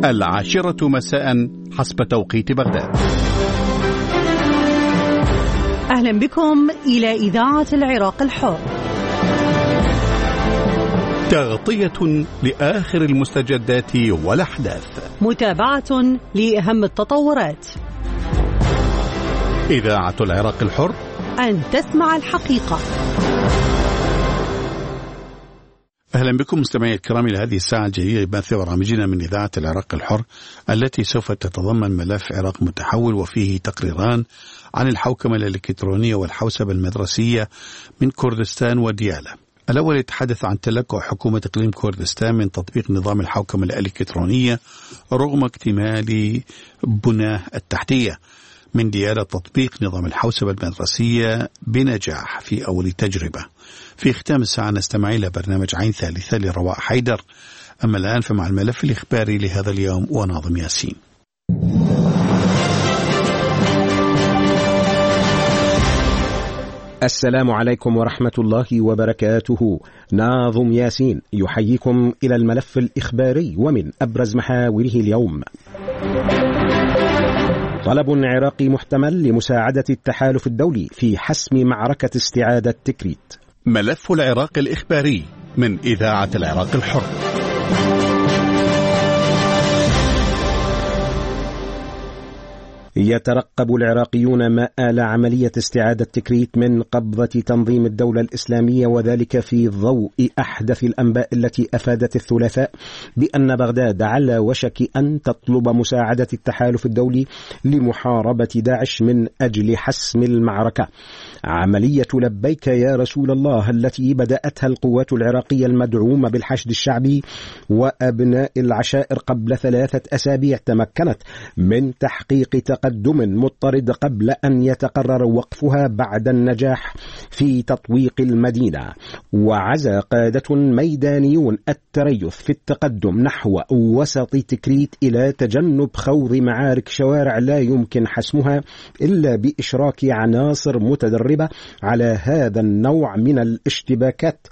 10 مساء حسب توقيت بغداد. أهلا بكم إلى إذاعة العراق الحر، تغطية لآخر المستجدات والأحداث، متابعة لأهم التطورات. إذاعة العراق الحر، أن تسمع الحقيقة. أهلا بكم مستمعي الكرام إلى هذه الساعة الجديدة بث برامجنا من إذاعة العراق الحر، التي سوف تتضمن ملف عراق متحول وفيه تقريران عن الحوكمة الإلكترونية والحوسبة المدرسية من كردستان وديالى. الأول يتحدث عن تلكؤ حكومة إقليم كردستان من تطبيق نظام الحوكمة الإلكترونية رغم اكتمال بناه التحتية. من ديالى تطبيق نظام الحوسبة المدرسية بنجاح في أول تجربة. في ختام الساعة نستمع إلى برنامج عين ثالثة لرواء حيدر. أما الآن فمع الملف الإخباري لهذا اليوم وناظم ياسين. السلام عليكم ورحمة الله وبركاته. ناظم ياسين يحييكم إلى الملف الإخباري ومن أبرز محاوره اليوم: طلب عراقي محتمل لمساعدة التحالف الدولي في حسم معركة استعادة تكريت. ملف العراق الإخباري من إذاعة العراق الحر. يترقب العراقيون مآل عملية استعادة تكريت من قبضة تنظيم الدولة الإسلامية، وذلك في ضوء أحدث الأنباء التي أفادت الثلاثاء بأن بغداد على وشك أن تطلب مساعدة التحالف الدولي لمحاربة داعش من أجل حسم المعركة. عملية لبيك يا رسول الله التي بدأتها القوات العراقية المدعومة بالحشد الشعبي وأبناء العشائر قبل 3 أسابيع تمكنت من تحقيق تقدم مضطرد قبل أن يتقرر وقفها بعد النجاح في تطويق المدينة. وعزى قادة ميدانيون التريث في التقدم نحو وسط تكريت إلى تجنب خوض معارك شوارع لا يمكن حسمها إلا بإشراك عناصر متدربة على هذا النوع من الاشتباكات.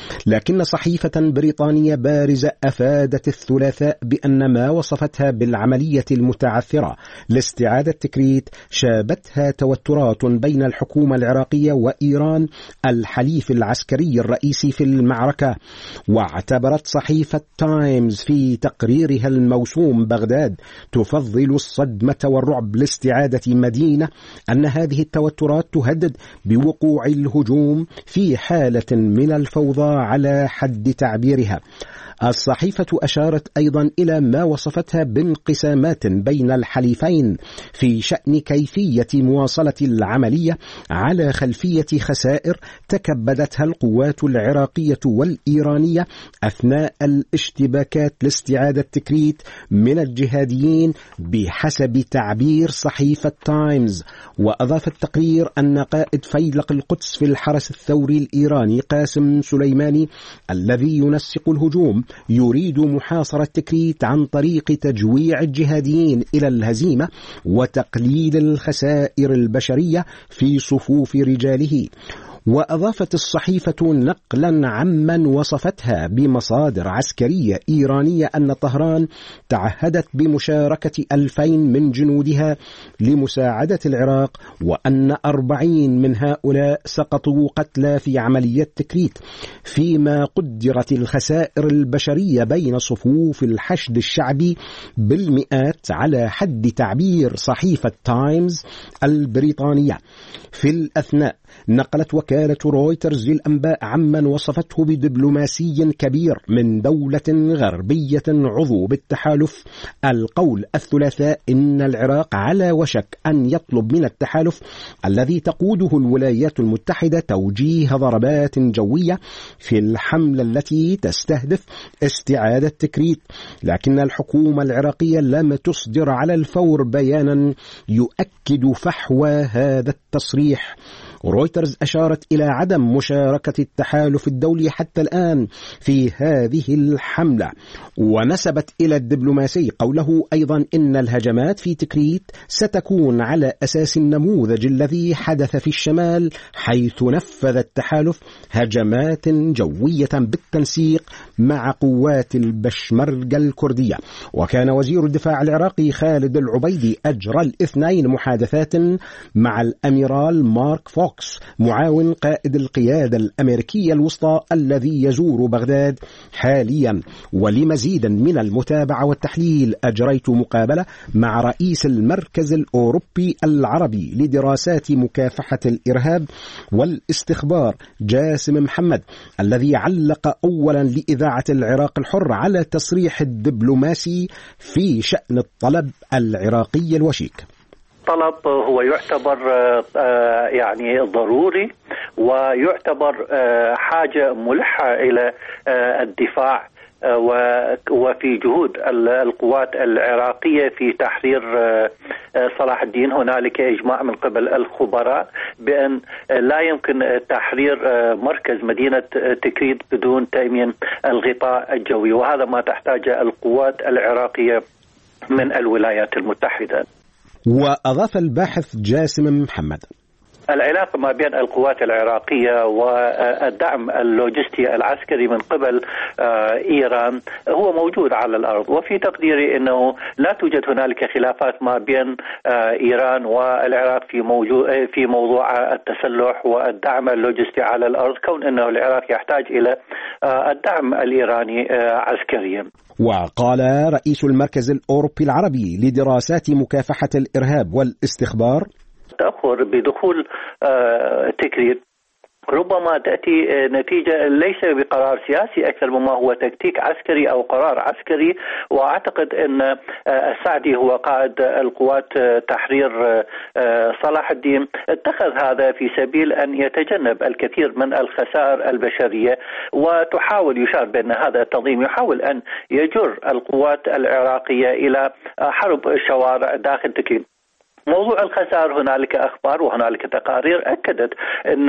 لكن صحيفة بريطانية بارزة أفادت الثلاثاء بأن ما وصفتها بالعملية المتعثرة لاستعادة تكريت شابتها توترات بين الحكومة العراقية وإيران الحليف العسكري الرئيسي في المعركة. واعتبرت صحيفة تايمز في تقريرها الموسوم بغداد تفضل الصدمة والرعب لاستعادة مدينة أن هذه التوترات تهدد بوقوع الهجوم في حالة من الفوضى على حد تعبيرها. الصحيفة أشارت أيضا إلى ما وصفتها بانقسامات بين الحليفين في شأن كيفية مواصلة العملية على خلفية خسائر تكبدتها القوات العراقية والإيرانية أثناء الاشتباكات لاستعادة تكريت من الجهاديين بحسب تعبير صحيفة تايمز. وأضاف التقرير أن قائد فيلق القدس في الحرس الثوري الإيراني قاسم سليماني الذي ينسق الهجوم يريد محاصرة تكريت عن طريق تجويع الجهاديين إلى الهزيمة وتقليل الخسائر البشرية في صفوف رجاله. وأضافت الصحيفة نقلا عمن وصفتها بمصادر عسكرية إيرانية أن طهران تعهدت بمشاركة 2000 من جنودها لمساعدة العراق، وأن 40 من هؤلاء سقطوا قتلى في عملية تكريت، فيما قدرت الخسائر البشرية بين صفوف الحشد الشعبي بالمئات على حد تعبير صحيفة تايمز البريطانية. في الأثناء نقلت وكالة رويترز للأنباء عمن وصفته بدبلوماسي كبير من دولة غربية عضو بالتحالف القول الثلاثاء إن العراق على وشك أن يطلب من التحالف الذي تقوده الولايات المتحدة توجيه ضربات جوية في الحملة التي تستهدف استعادة تكريت. لكن الحكومة العراقية لم تصدر على الفور بيانا يؤكد فحوى هذا التصريح. رويترز أشارت إلى عدم مشاركة التحالف الدولي حتى الآن في هذه الحملة، ونسبت إلى الدبلوماسي قوله أيضا إن الهجمات في تكريت ستكون على أساس النموذج الذي حدث في الشمال، حيث نفذ التحالف هجمات جوية بالتنسيق مع قوات البشمركة الكردية. وكان وزير الدفاع العراقي خالد العبيدي أجرى الاثنين محادثات مع الأميرال مارك فوكس معاون قائد القيادة الأمريكية الوسطى الذي يزور بغداد حاليا. ولمزيد من المتابعة والتحليل أجريت مقابلة مع رئيس المركز الأوروبي العربي لدراسات مكافحة الإرهاب والاستخبار جاسم محمد، الذي علق أولا لإذاعة العراق الحر على تصريح الدبلوماسي في شأن الطلب العراقي الوشيك. طلب هو يعتبر يعني ضروري، ويعتبر حاجة ملحة إلى الدفاع وفي جهود القوات العراقية في تحرير صلاح الدين. هنالك إجماع من قبل الخبراء بأن لا يمكن تحرير مركز مدينة تكريت بدون تأمين الغطاء الجوي، وهذا ما تحتاجه القوات العراقية من الولايات المتحدة. وأضاف الباحث جاسم محمد: العلاقة ما بين القوات العراقية والدعم اللوجستي العسكري من قبل إيران هو موجود على الأرض، وفي تقديري أنه لا توجد هنالك خلافات ما بين إيران والعراق في موضوع التسلح والدعم اللوجستي على الأرض، كون أنه العراق يحتاج إلى الدعم الإيراني عسكريا. وقال رئيس المركز الأوروبي العربي لدراسات مكافحة الإرهاب والاستخبار: التأخر بدخول تكريت ربما تأتي نتيجة ليس بقرار سياسي أكثر مما هو تكتيك عسكري أو قرار عسكري. وأعتقد أن السعدي هو قائد القوات تحرير صلاح الدين اتخذ هذا في سبيل أن يتجنب الكثير من الخسائر البشرية، وتحاول يشار بأن هذا التنظيم يحاول أن يجر القوات العراقية إلى حرب الشوارع داخل تكريت. موضوع الخسائر هنالك أخبار وهنالك تقارير أكدت أن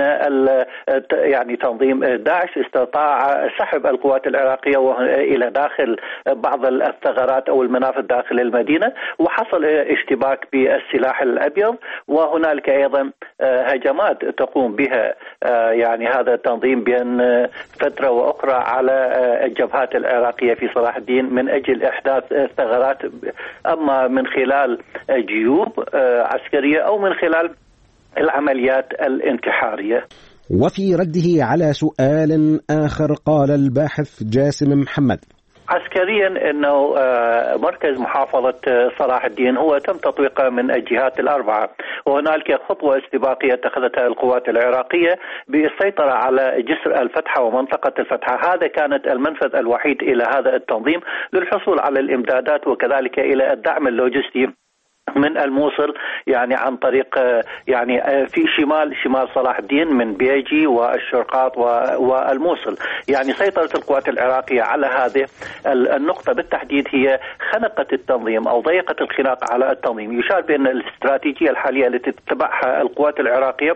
يعني تنظيم داعش استطاع سحب القوات العراقية إلى داخل بعض الثغرات أو المنافذ داخل المدينة، وحصل اشتباك بالسلاح الأبيض. وهنالك أيضا هجمات تقوم بها يعني هذا التنظيم بين فترة وأخرى على الجبهات العراقية في صلاح الدين من أجل إحداث ثغرات، أما من خلال جيوب عسكرية أو من خلال العمليات الانتحارية. وفي رده على سؤال آخر قال الباحث جاسم محمد: عسكريا أنه مركز محافظة صلاح الدين هو تم تطويقه من الجهات الأربعة، وهنالك خطوة استباقية اتخذتها القوات العراقية بالسيطرة على جسر الفتحة ومنطقة الفتحة. هذا كانت المنفذ الوحيد إلى هذا التنظيم للحصول على الإمدادات وكذلك إلى الدعم اللوجستي من الموصل، يعني عن طريق يعني في شمال صلاح الدين من بيجي والشرقاط والموصل. يعني سيطرة القوات العراقية على هذه النقطة بالتحديد هي خنقت التنظيم أو ضيقت الخناق على التنظيم. يشار بأن الاستراتيجية الحالية التي تتبعها القوات العراقية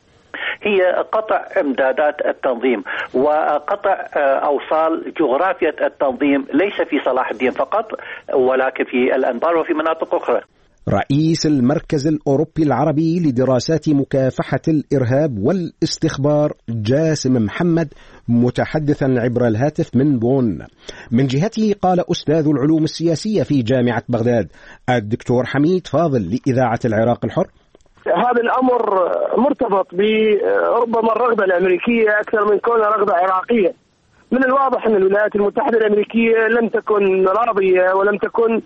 هي قطع امدادات التنظيم وقطع اوصال جغرافية التنظيم، ليس في صلاح الدين فقط ولكن في الأنبار وفي مناطق أخرى. رئيس المركز الأوروبي العربي لدراسات مكافحة الإرهاب والاستخبار جاسم محمد متحدثا عبر الهاتف من بون. من جهته قال أستاذ العلوم السياسية في جامعة بغداد الدكتور حميد فاضل لإذاعة العراق الحر: هذا الأمر مرتبط بربما الرغبة الأمريكية أكثر من كونها رغبة عراقية. من الواضح أن الولايات المتحدة الأمريكية لم تكن راضية ولم تكن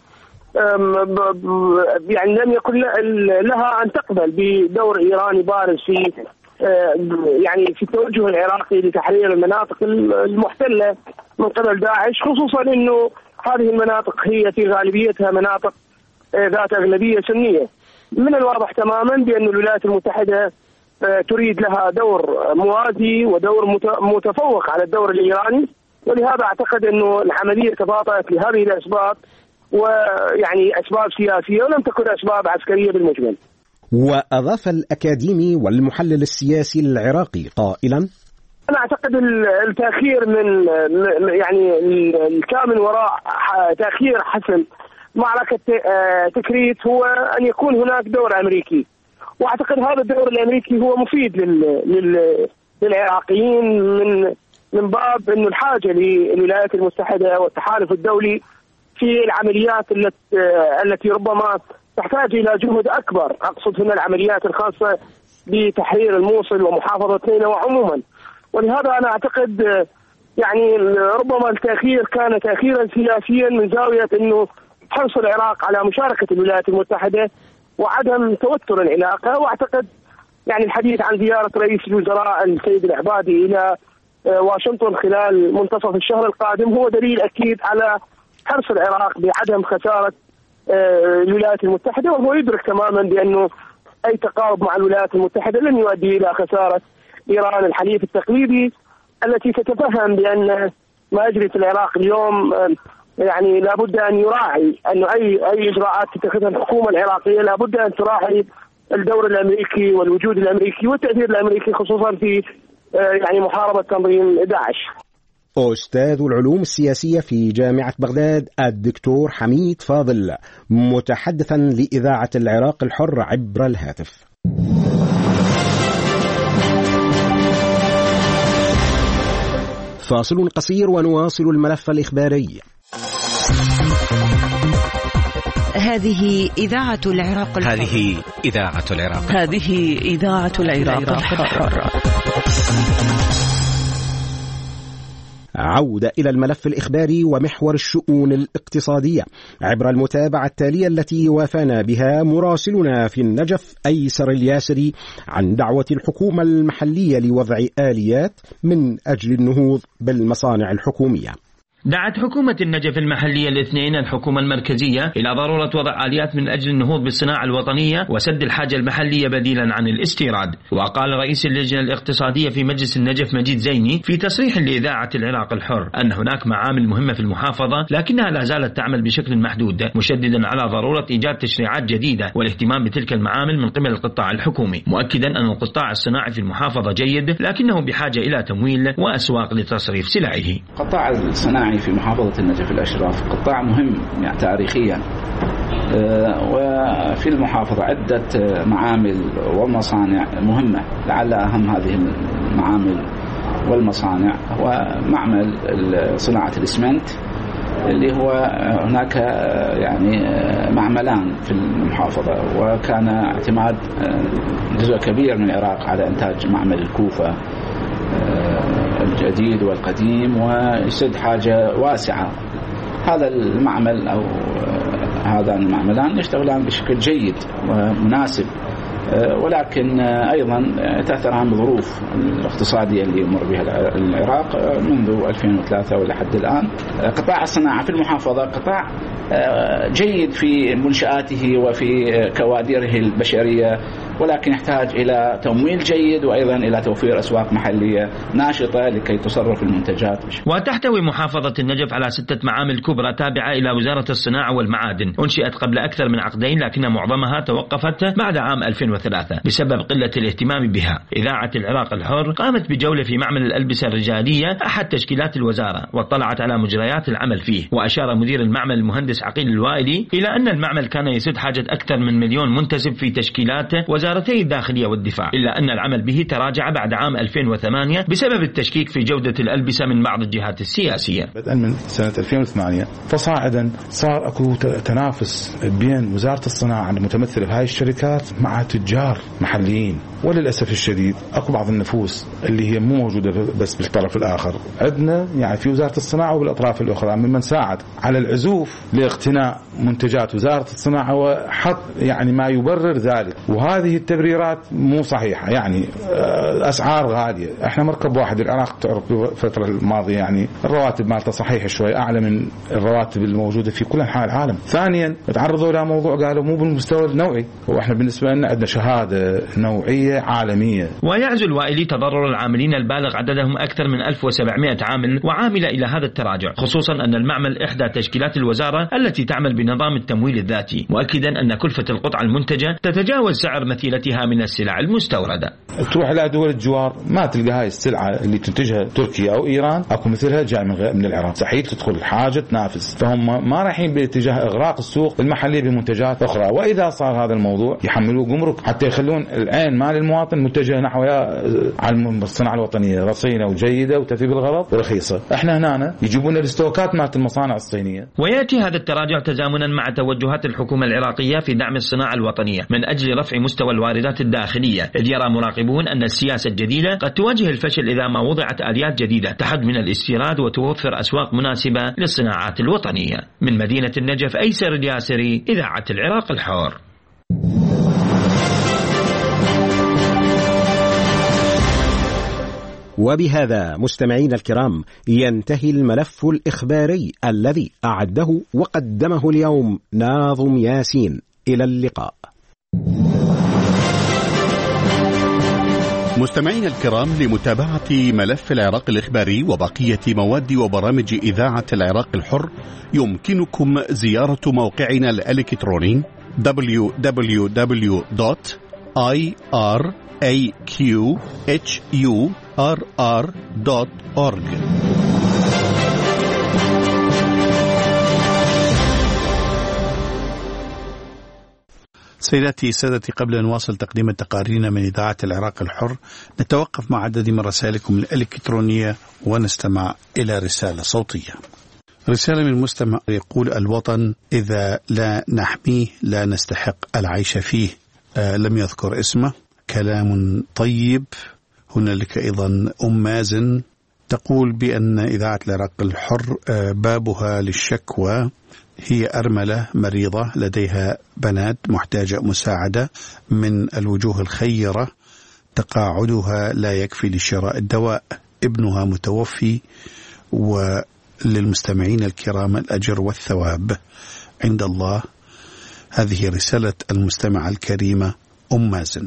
يعني لم يكن لها أن تقبل بدور إيراني بارز في يعني في التوجه العراقي لتحرير المناطق المحتلة من قبل داعش، خصوصا أنه هذه المناطق هي في غالبيتها مناطق ذات أغلبية سنية. من الواضح تماما بأن الولايات المتحدة تريد لها دور موازي ودور متفوق على الدور الإيراني، ولهذا أعتقد أنه العملية تباطأت لهذه الأسباب، ويعني أسباب سياسية ولم تكن أسباب عسكرية بالمجمل. وأضاف الأكاديمي والمحلل السياسي العراقي قائلا: أنا أعتقد التأخير من يعني الكامن وراء تأخير حسم معركة تكريت هو أن يكون هناك دور أمريكي، وأعتقد هذا الدور الأمريكي هو مفيد للعراقيين من باب أنه الحاجة للولايات المتحدة والتحالف الدولي في العمليات التي ربما تحتاج إلى جهد أكبر. أقصد هنا العمليات الخاصة بتحرير الموصل ومحافظة نينوى عموما. ولهذا أنا أعتقد يعني ربما التأخير كان تأخيرا سياسيا من زاوية أنه حرص العراق على مشاركة الولايات المتحدة وعدم توتر العلاقة. وأعتقد يعني الحديث عن زيارة رئيس الوزراء السيد العبادي إلى واشنطن خلال منتصف الشهر القادم هو دليل أكيد على حرص العراق بعدم خسارة الولايات المتحدة، وهو يدرك تماما بأنه أي تقارب مع الولايات المتحدة لن يؤدي إلى خسارة إيران الحليف التقليدي التي تتفهم بأن ما يجري في العراق اليوم يعني لابد أن يراعي أنه أي إجراءات تتخذها الحكومة العراقية لابد أن تراعي الدور الأمريكي والوجود الأمريكي والتأثير الأمريكي خصوصا في يعني محاربة تنظيم داعش. أستاذ العلوم السياسية في جامعة بغداد الدكتور حميد فاضل متحدثا لإذاعة العراق الحر عبر الهاتف. فاصل قصير ونواصل الملف الإخباري. هذه إذاعة العراق الحر. هذه إذاعة العراق. هذه إذاعة العراق الحر. عودة إلى الملف الإخباري ومحور الشؤون الاقتصادية عبر المتابعة التالية التي وافانا بها مراسلنا في النجف أيسر الياسري عن دعوة الحكومة المحلية لوضع آليات من أجل النهوض بالمصانع الحكومية. دعت حكومة النجف المحلية الاثنين الحكومة المركزية إلى ضرورة وضع آليات من أجل النهوض بالصناعة الوطنية وسد الحاجة المحلية بديلا عن الاستيراد. وقال رئيس اللجنة الاقتصادية في مجلس النجف مجيد زيني في تصريح لإذاعة العراق الحر أن هناك معامل مهمة في المحافظة لكنها لا زالت تعمل بشكل محدود، مشددا على ضرورة إيجاد تشريعات جديدة والاهتمام بتلك المعامل من قبل القطاع الحكومي، مؤكدا أن القطاع الصناعي في المحافظة جيد لكنه بحاجة إلى تمويل وأسواق لتصريف سلعه. قطاع الصناعي في محافظة النجف الأشراف قطاع مهم يعني تاريخيا، وفي المحافظة عدة معامل ومصانع مهمة. لعل أهم هذه المعامل والمصانع هو معمل صناعة الإسمنت اللي هو هناك يعني معملان في المحافظة، وكان اعتماد جزء كبير من العراق على إنتاج معمل الكوفة الجديد والقديم ويسد حاجة واسعة. هذا المعمل أو هذا المعملان يشتغلان بشكل جيد ومناسب، ولكن أيضا تأثران بظروف الاقتصادية اللي يمر بها العراق منذ 2003 ولحد الآن. قطاع الصناعة في المحافظة قطاع جيد في منشآته وفي كوادره البشرية، ولكن يحتاج إلى تمويل جيد وأيضا إلى توفير أسواق محلية ناشطة لكي تصرف المنتجات. وتحتوي محافظة النجف على 6 معامل كبرى تابعة إلى وزارة الصناعة والمعادن، أنشئت قبل أكثر من عقدين لكن معظمها توقفت بعد عام 2003 بسبب قلة الاهتمام بها. إذاعة العراق الحر قامت بجولة في معمل الألبسة الرجالية أحد تشكيلات الوزارة واطلعت على مجريات العمل فيه، وأشار مدير المعمل المهندس عقيل الوائلي إلى أن المعمل كان يسد حاجة أكثر من 1,000,000 منتسب في تشكيلات وزارتي الداخلية والدفاع، إلا أن العمل به تراجع بعد عام 2008 بسبب التشكيك في جودة الألبسة من بعض الجهات السياسية. بدءا من سنة 2008 فصاعدا صار أكو تنافس بين وزارة الصناعة المتمثلة في هاي الشركات مع تجار محليين، وللأسف الشديد أكو بعض النفوس اللي هي مو موجودة بس بالطرف الآخر، عندنا يعني في وزارة الصناعة وبالأطراف الأخرى ممن ساعد على العزوف لاقتناء منتجات وزارة الصناعة وحط يعني ما يبرر ذلك، وهذه التبريرات مو صحيحة. يعني أسعار غالية، احنا مركب واحد العراق تعرف بالفترة الماضية يعني الرواتب مالته صحيحة شوي أعلى من الرواتب الموجودة في كل أنحاء العالم. ثانيا تعرضوا إلى موضوع قالوا مو بالمستوى النوعي، وإحنا بالنسبة لنا عندنا شهادة نوعية عالمية. ويعزو الوائلي تضرر العاملين البالغ عددهم أكثر من 1700 عامل وعامل إلى هذا التراجع، خصوصا أن المعمل إحدى تشكيلات الوزارة التي تعمل بنظام التمويل الذاتي، مؤكدا أن كلفة القطعة المنتجة تتجاوز سعر مثل وتيلتها من السلع المستوردة. تروح إلى دول الجوار ما تلقى هاي السلعة اللي تنتجها تركيا أو إيران أكو مثلها جاي من العراق، مستحيل تدخل حاجة تنافس، فهم ما رايحين باتجاه إغراق السوق المحلية بمنتجات أخرى. وإذا صار هذا الموضوع يحملوه جمرك حتى يخلون العين مال المواطن متجهة نحو على الصناعة الوطنية رصينة وجيدة وتفي بالغرض ورخيصة. احنا هنا يجيبون الاستوكات مالت المصانع الصينية. ويأتي هذا التراجع تزامنا مع توجهات الحكومة العراقية في دعم الصناعة الوطنية من أجل رفع مستوى الواردات الداخلية، إذ يرى مراقبون أن السياسة الجديدة قد تواجه الفشل إذا ما وضعت آليات جديدة تحد من الاستيراد وتوفر أسواق مناسبة للصناعات الوطنية. من مدينة النجف، أيسر الياسري، إذاعة العراق الحر. وبهذا مستمعين الكرام ينتهي الملف الإخباري الذي أعده وقدمه اليوم ناظم ياسين. إلى اللقاء. مستمعين الكرام، لمتابعة ملف العراق الإخباري وبقية مواد وبرامج إذاعة العراق الحر يمكنكم زيارة موقعنا الإلكتروني www.iraqhurr.org. سيداتي سادتي، قبل أن نواصل تقديم تقاريرنا من إذاعة العراق الحر نتوقف مع عدد من رسائلكم الإلكترونية ونستمع إلى رسالة صوتية. رسالة من مستمع يقول: الوطن إذا لا نحميه لا نستحق العيش فيه. لم يذكر اسمه. كلام طيب. هنالك أيضا مازن تقول بأن إذاعة العراق الحر بابها للشكوى. هي أرملة مريضة لديها بنات محتاجة مساعدة من الوجوه الخيرة، تقاعدها لا يكفي لشراء الدواء، ابنها متوفي، وللمستمعين الكرام الأجر والثواب عند الله. هذه رسالة المستمعة الكريمة مازن.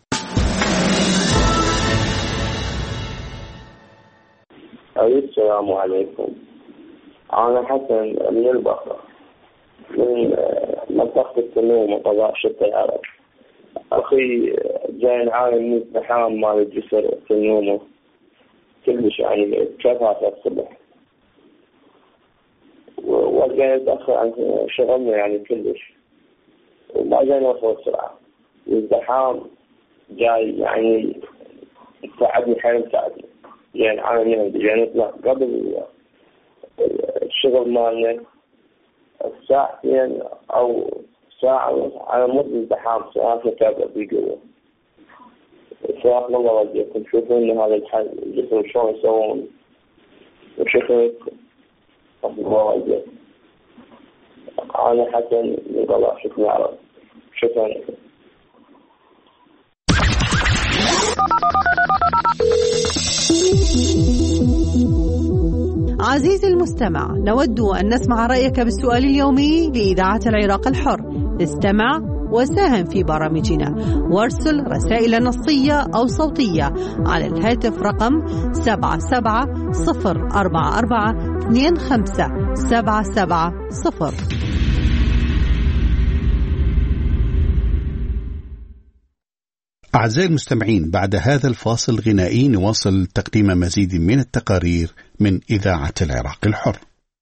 السلام عليكم. أنا حسن من البصرة، من منطقة التنوم وقضاء شتى العرب. أخي جاي نعاني من الزحام مال الجسر التنوم كلش، يعني كثافة الصبح، وجاي نتأخر عن شغلنا يعني كلش، وما جاي نوصل بسرعة. الزحام جاي يعني يساعدني حيل يساعدني، يعني نعاني جاي نطلع قبل الشغل مالنا الساعتين أو ساعة على مد الزحام، ساعة تابع بيقولوا. سواء الله وجهكم شوفوا إن هذا الحل الجسر شلون يسوون، وشكرك الله وجهك. أنا حسن من قضاء شكرا العرب. شكرا لكم. عزيزي المستمع، نود أن نسمع رأيك بالسؤال اليومي لإذاعة العراق الحر. استمع وساهم في برامجنا وارسل رسائل نصية أو صوتية على الهاتف رقم 77044257770. أعزائي المستمعين، بعد هذا الفاصل الغنائي نواصل تقديم مزيد من التقارير من إذاعة العراق الحر.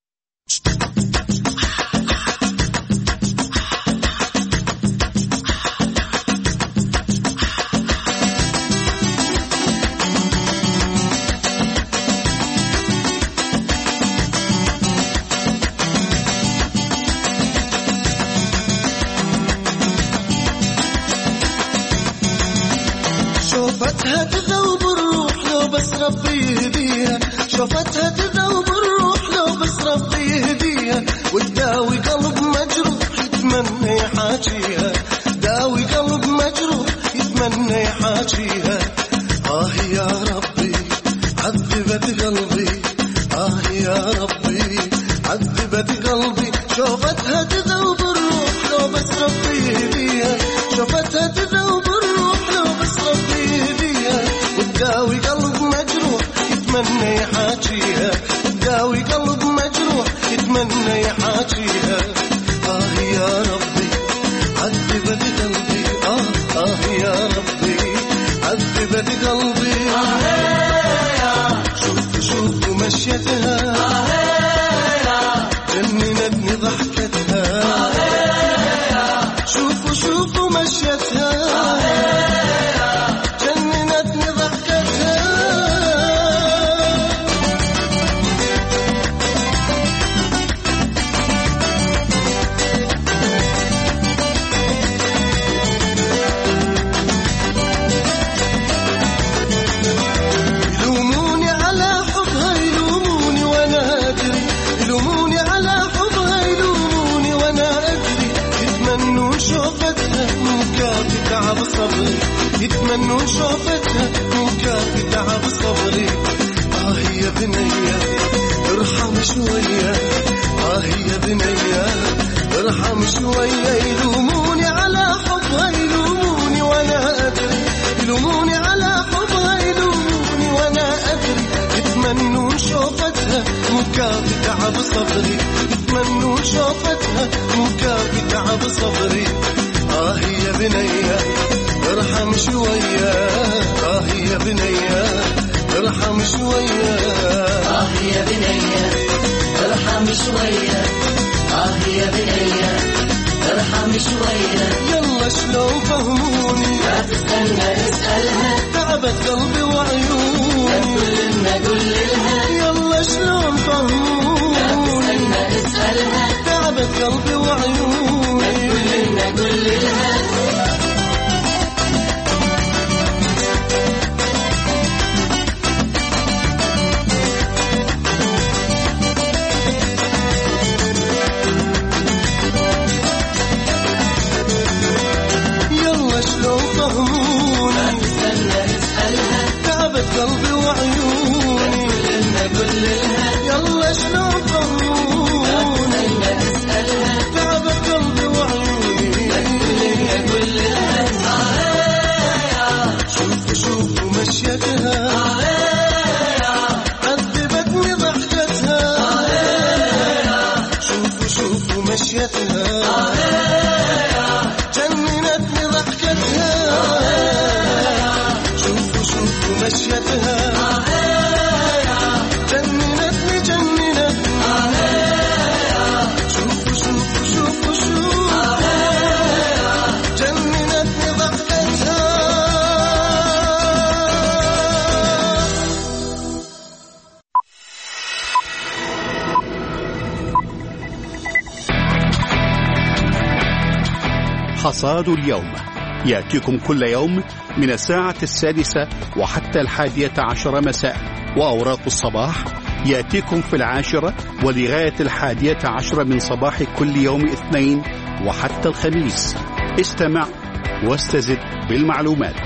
شوفتها تذوب الروح لو بس ربي يهديها، شوفتها تذوب الروح لو بس ربي يهديها، وتداوي قلب مجروح يتمنى يحاجيها، داوي قلب مجروح يتمنى يحاجيها. يا ربي عذبت قلبي، يا ربي عذبت قلبي. شوفتها تذوب الروح لو بس ربي يهديها، شوفتها تذوب الروح لو بس ربي يهديها، وتداوي قلب مجروح يتمنى يحاجيها، وتداوي قلب مجروح يتمنى يحاجيها. يا ربي عذبت قلبي، يا جننتني ضحكتها شوفوا شوفوا مشيتها جننتني ضحكتها يلوموني على حبها يلوموني وانا ادري يلوموني على حبها يلوموني وانا ادري يتمنون شوفتها مكافي تعب صبري يتمنون شوفتها مكافي تعب صبري يا بنية ارحم شوية يا بنية ارحم شوية يلوموني على حبها يلوموني وانا ادري يلوموني على حبها يلوموني وانا ادري يتمنون شوفتها مكافي تعب صبري يتمنون شوفتها مكافي تعب صبري يا بنية ارحم شوية يا بنية ارحم شوية يا بنية ارحم شوية يا بنية ارحم شوية يلا شلون فهموني لا تستنى اسألها تعبت قلبي وعيوني قول لها يلا شلون فهموني لا تستنى اسألها تعبت قلبي وعيوني قول لها شلون فهموني لا تستنى اسألها تعبت قلبي وعيوني قول لها يلا شلون فهموني لا تستنى اسألها تعبت قلبي وعيوني قول لها شوفوا شوفوا مشيتها عذبتني ضحكتها شوفوا شوفوا مشيتها جننتني ضحكتها شوفوا شوفوا مشيتها جننتني شوفوا شوفوا شوفوا شوفوا جننتني ضحكتها حصاد اليوم يأتيكم كل يوم من الساعة 6 وحتى 11 مساء، وأوراق الصباح يأتيكم في 10 ولغاية 11 من صباح كل يوم اثنين وحتى الخميس. استمع واستزد بالمعلومات.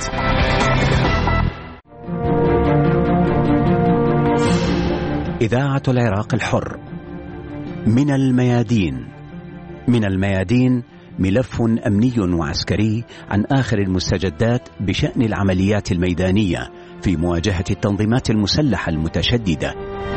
إذاعة العراق الحر. من الميادين. من الميادين ملف أمني وعسكري عن آخر المستجدات بشأن العمليات الميدانية في مواجهة التنظيمات المسلحة المتشددة.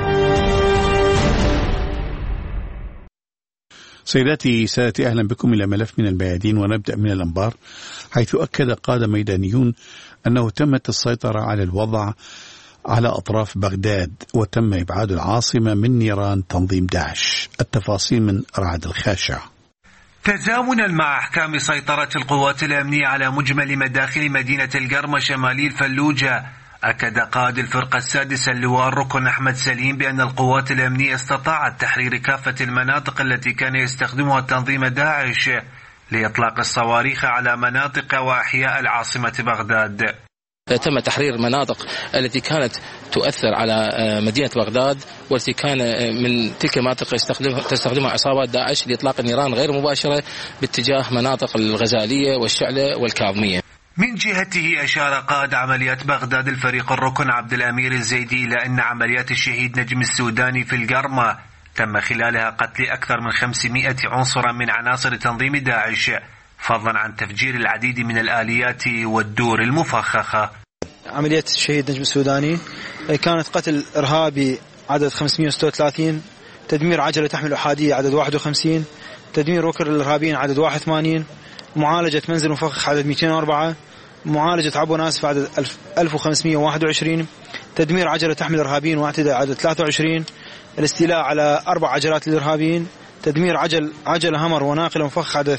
سيداتي سادتي، أهلا بكم إلى ملف من الميادين، ونبدأ من الأنبار، حيث أكد قادة ميدانيون أنه تمت السيطرة على الوضع على أطراف بغداد، وتم إبعاد العاصمة من نيران تنظيم داعش. التفاصيل من رعد الخاشع. تزامنا مع أحكام سيطرة القوات الأمنية على مجمل مداخل مدينة القرمة شمالي الفلوجة، أكد قائد الفرقة السادسة اللواء الركن أحمد سليم بأن القوات الأمنية استطاعت تحرير كافة المناطق التي كان يستخدمها تنظيم داعش لإطلاق الصواريخ على مناطق وأحياء العاصمة بغداد. تم تحرير مناطق التي كانت تؤثر على مدينة بغداد، والتي كان من تلك المناطق تستخدمها عصابات داعش لإطلاق النيران غير مباشرة باتجاه مناطق الغزالية والشعلة والكاظمية. من جهته أشار قائد عمليات بغداد الفريق الركن عبد الأمير الزيدي إلى أن عمليات الشهيد نجم السوداني في القرمة تم خلالها قتل أكثر من 500 عنصرا من عناصر تنظيم داعش، فضلا عن تفجير العديد من الآليات والدور المفخخة. عملية الشهيد نجم السوداني كانت قتل إرهابي عدد 536، تدمير عجلة تحمل أحادية عدد 51، تدمير وكر الإرهابيين عدد 81، معالجة منزل مفخخ عدد 204، معالجة عبو ناسف عدد 1521، تدمير عجلة تحمل إرهابيين واعتداء عدد 23، الاستيلاء على 4 عجلات للإرهابيين، تدمير عجلة همر وناقلة مفخخة عدد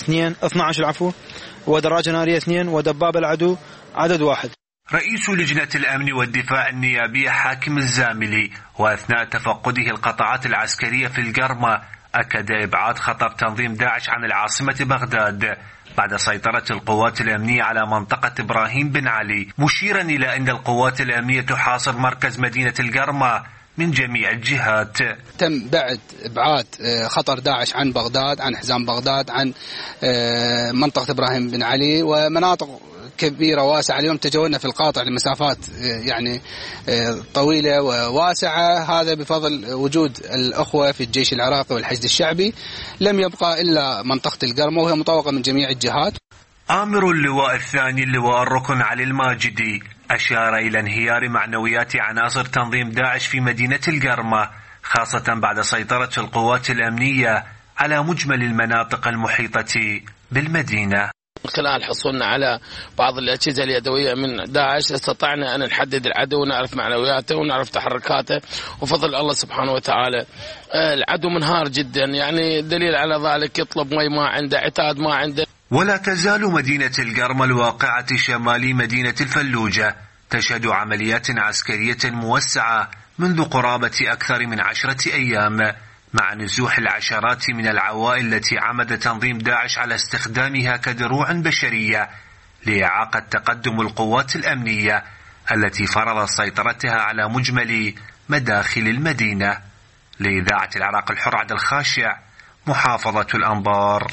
12 ودراجة نارية 2 ودبابة العدو عدد 1. رئيس لجنة الأمن والدفاع النيابية حاكم الزاملي وأثناء تفقده القطاعات العسكرية في القرمة أكد إبعاد خطر تنظيم داعش عن العاصمة بغداد بعد سيطرة القوات الأمنية على منطقة إبراهيم بن علي، مشيرا إلى أن القوات الأمنية تحاصر مركز مدينة القرمة من جميع الجهات. تم إبعاد خطر داعش عن بغداد، عن حزام بغداد، عن منطقة إبراهيم بن علي ومناطق كبيرة واسعة. اليوم تجولنا في القاطع لمسافات يعني طويلة وواسعة، هذا بفضل وجود الأخوة في الجيش العراقي والحشد الشعبي. لم يبقى إلا منطقة القرمة وهي مطوقة من جميع الجهات. آمر اللواء الثاني اللواء الركن علي الماجدي أشار إلى انهيار معنويات عناصر تنظيم داعش في مدينة القرمة، خاصة بعد سيطرة القوات الأمنية على مجمل المناطق المحيطة بالمدينة. من خلال حصولنا على بعض الأجهزة اليدوية من داعش استطعنا أن نحدد العدو ونعرف معنوياته ونعرف تحركاته، وفضل الله سبحانه وتعالى العدو منهار جدا، يعني دليل على ذلك يطلب مي ما عنده، عتاد ما عنده. ولا تزال مدينة القرمة الواقعة شمال مدينة الفلوجة تشهد عمليات عسكرية موسعة منذ قرابة أكثر من 10 أيام، مع نزوح العشرات من العوائل التي عمد تنظيم داعش على استخدامها كدروع بشرية لإعاقة تقدم القوات الأمنية التي فرضت سيطرتها على مجمل مداخل المدينة. لإذاعة العراق الحر عبد الخاشع، محافظة الأنبار.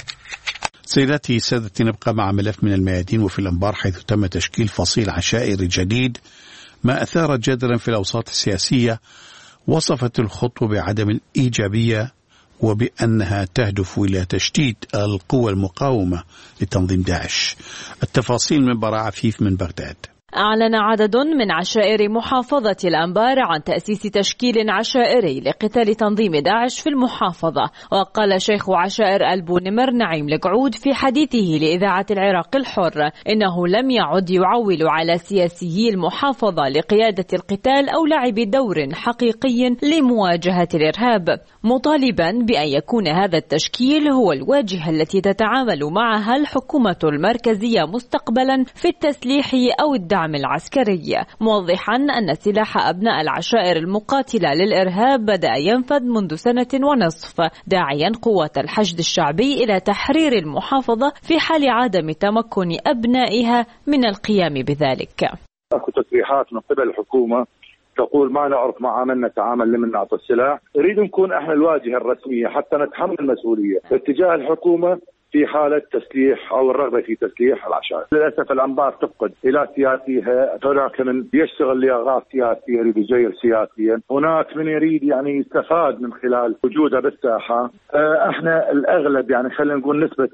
سيداتي سادتي، نبقى مع ملف من الميادين وفي الأنبار، حيث تم تشكيل فصيل عشائري جديد، ما أثار جدلا في الأوساط السياسية. وصفت الخطوة بعدم الإيجابية وبأنها تهدف إلى تشتيت القوى المقاومة لتنظيم داعش. التفاصيل من براء عفيف من بغداد. أعلن عدد من عشائر محافظة الأنبار عن تأسيس تشكيل عشائري لقتال تنظيم داعش في المحافظة. وقال شيخ عشائر البونمر نعيم القعود في حديثه لإذاعة العراق الحر إنه لم يعد يعول على سياسيي المحافظة لقيادة القتال أو لعب دور حقيقي لمواجهة الإرهاب، مطالبا بأن يكون هذا التشكيل هو الواجهة التي تتعامل معها الحكومة المركزية مستقبلا في التسليح أو الدعم العسكري، موضحا أن سلاح أبناء العشائر المقاتلة للإرهاب بدأ ينفذ منذ 1.5 سنة، داعيا قوة الحشد الشعبي إلى تحرير المحافظة في حال عدم تمكن أبنائها من القيام بذلك. أكو تصريحات من قبل الحكومة تقول ما نعرف مع من نتعامل لمن نعطي السلاح. نريد نكون احنا الواجهة الرسمية حتى نتحمل المسؤولية اتجاه الحكومة في حالة تسليح أو الرغبة في تسليح العشائر. للأسف الأنبار تفقد إلى سياسيها، هناك من يشتغل لأغراض سياسية يريد يجير سياسيا، هناك من يريد يعني يستفاد من خلال وجوده بالساحة. احنا الأغلب يعني خلينا نقول نسبة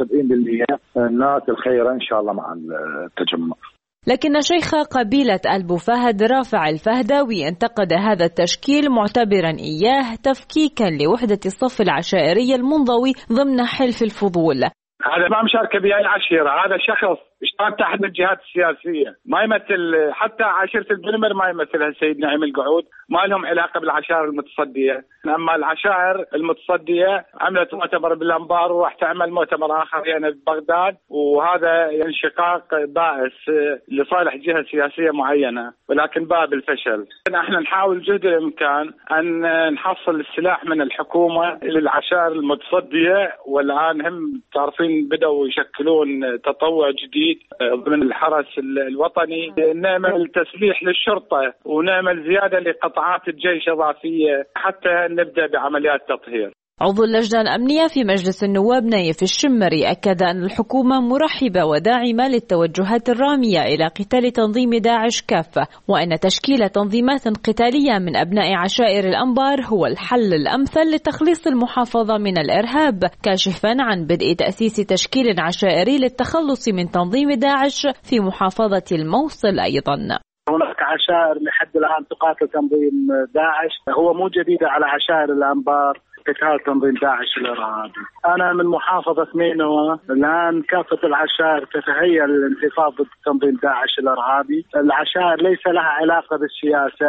75% الناس الخيرة إن شاء الله مع التجمع. لكن شيخ قبيلة أبو فهد رافع الفهداوي انتقد هذا التشكيل معتبرا إياه تفكيكا لوحدة الصف العشائري المنضوي ضمن حلف الفضول. هذا ما مشاركة بأي عشيرة، هذا شخص اشتغل تحت الجهات السياسية، ما يمثل حتى عشيرة البنمر، ما يمثلها السيد نعيم القعود، ما لهم علاقة بالعشائر المتصدية. أما العشائر المتصدية عملت مؤتمر بالأنبار وراح تعمل مؤتمر آخر يعني ببغداد، وهذا انشقاق بائس لصالح جهة سياسية معينة ولكن باء بالفشل. احنا نحاول جهد الإمكان أن نحصل السلاح من الحكومة للعشائر المتصدية، والآن هم تعرفين بدأوا يشكلون تطوع جديد ضمن الحرس الوطني. نعمل تسليح للشرطة ونعمل زيادة لقطاعات الجيش إضافية حتى نبدأ بعمليات تطهير. عضو اللجنة الأمنية في مجلس النواب نايف الشمري أكد أن الحكومة مرحبة وداعمة للتوجهات الرامية إلى قتال تنظيم داعش كافة، وأن تشكيل تنظيمات قتالية من أبناء عشائر الأنبار هو الحل الأمثل لتخليص المحافظة من الإرهاب، كاشفا عن بدء تأسيس تشكيل عشائري للتخلص من تنظيم داعش في محافظة الموصل أيضا. هناك عشائر لحد الآن تقاتل تنظيم داعش، هو مو جديدة على عشائر الأنبار قتال تنظيم داعش الإرهابي. أنا من محافظة نينوى، الآن كافة العشائر تتهيأ للانتفاض ضد تنظيم داعش الإرهابي. العشائر ليس لها علاقة بالسياسة،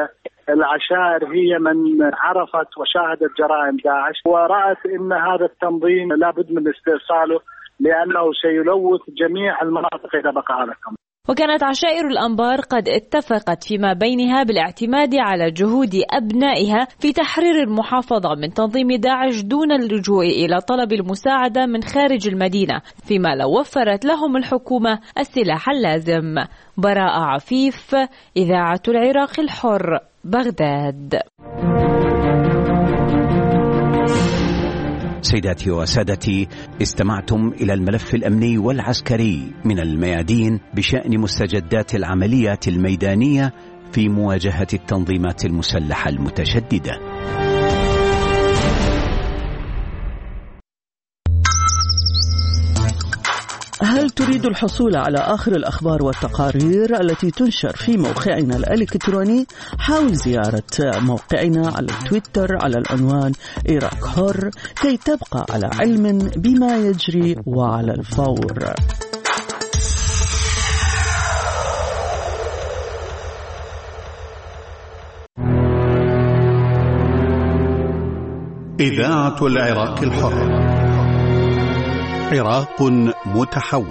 العشائر هي من عرفت وشاهدت جرائم داعش ورأت أن هذا التنظيم لابد من استئصاله لأنه سيلوث جميع المناطق إذا بقى على التنظيم. وكانت عشائر الأنبار قد اتفقت فيما بينها بالاعتماد على جهود أبنائها في تحرير المحافظة من تنظيم داعش دون اللجوء إلى طلب المساعدة من خارج المدينة، فيما لو وفرت لهم الحكومة السلاح اللازم. براءة عفيف، إذاعة العراق الحر، بغداد. سيداتي وسادتي، استمعتم إلى الملف الأمني والعسكري من الميادين بشأن مستجدات العمليات الميدانية في مواجهة التنظيمات المسلحة المتشددة. هل تريد الحصول على آخر الأخبار والتقارير التي تنشر في موقعنا الإلكتروني؟ حاول زيارة موقعنا على تويتر على العنوان عراق حر كي تبقى على علم بما يجري وعلى الفور. إذاعة العراق الحر، عراق متحول.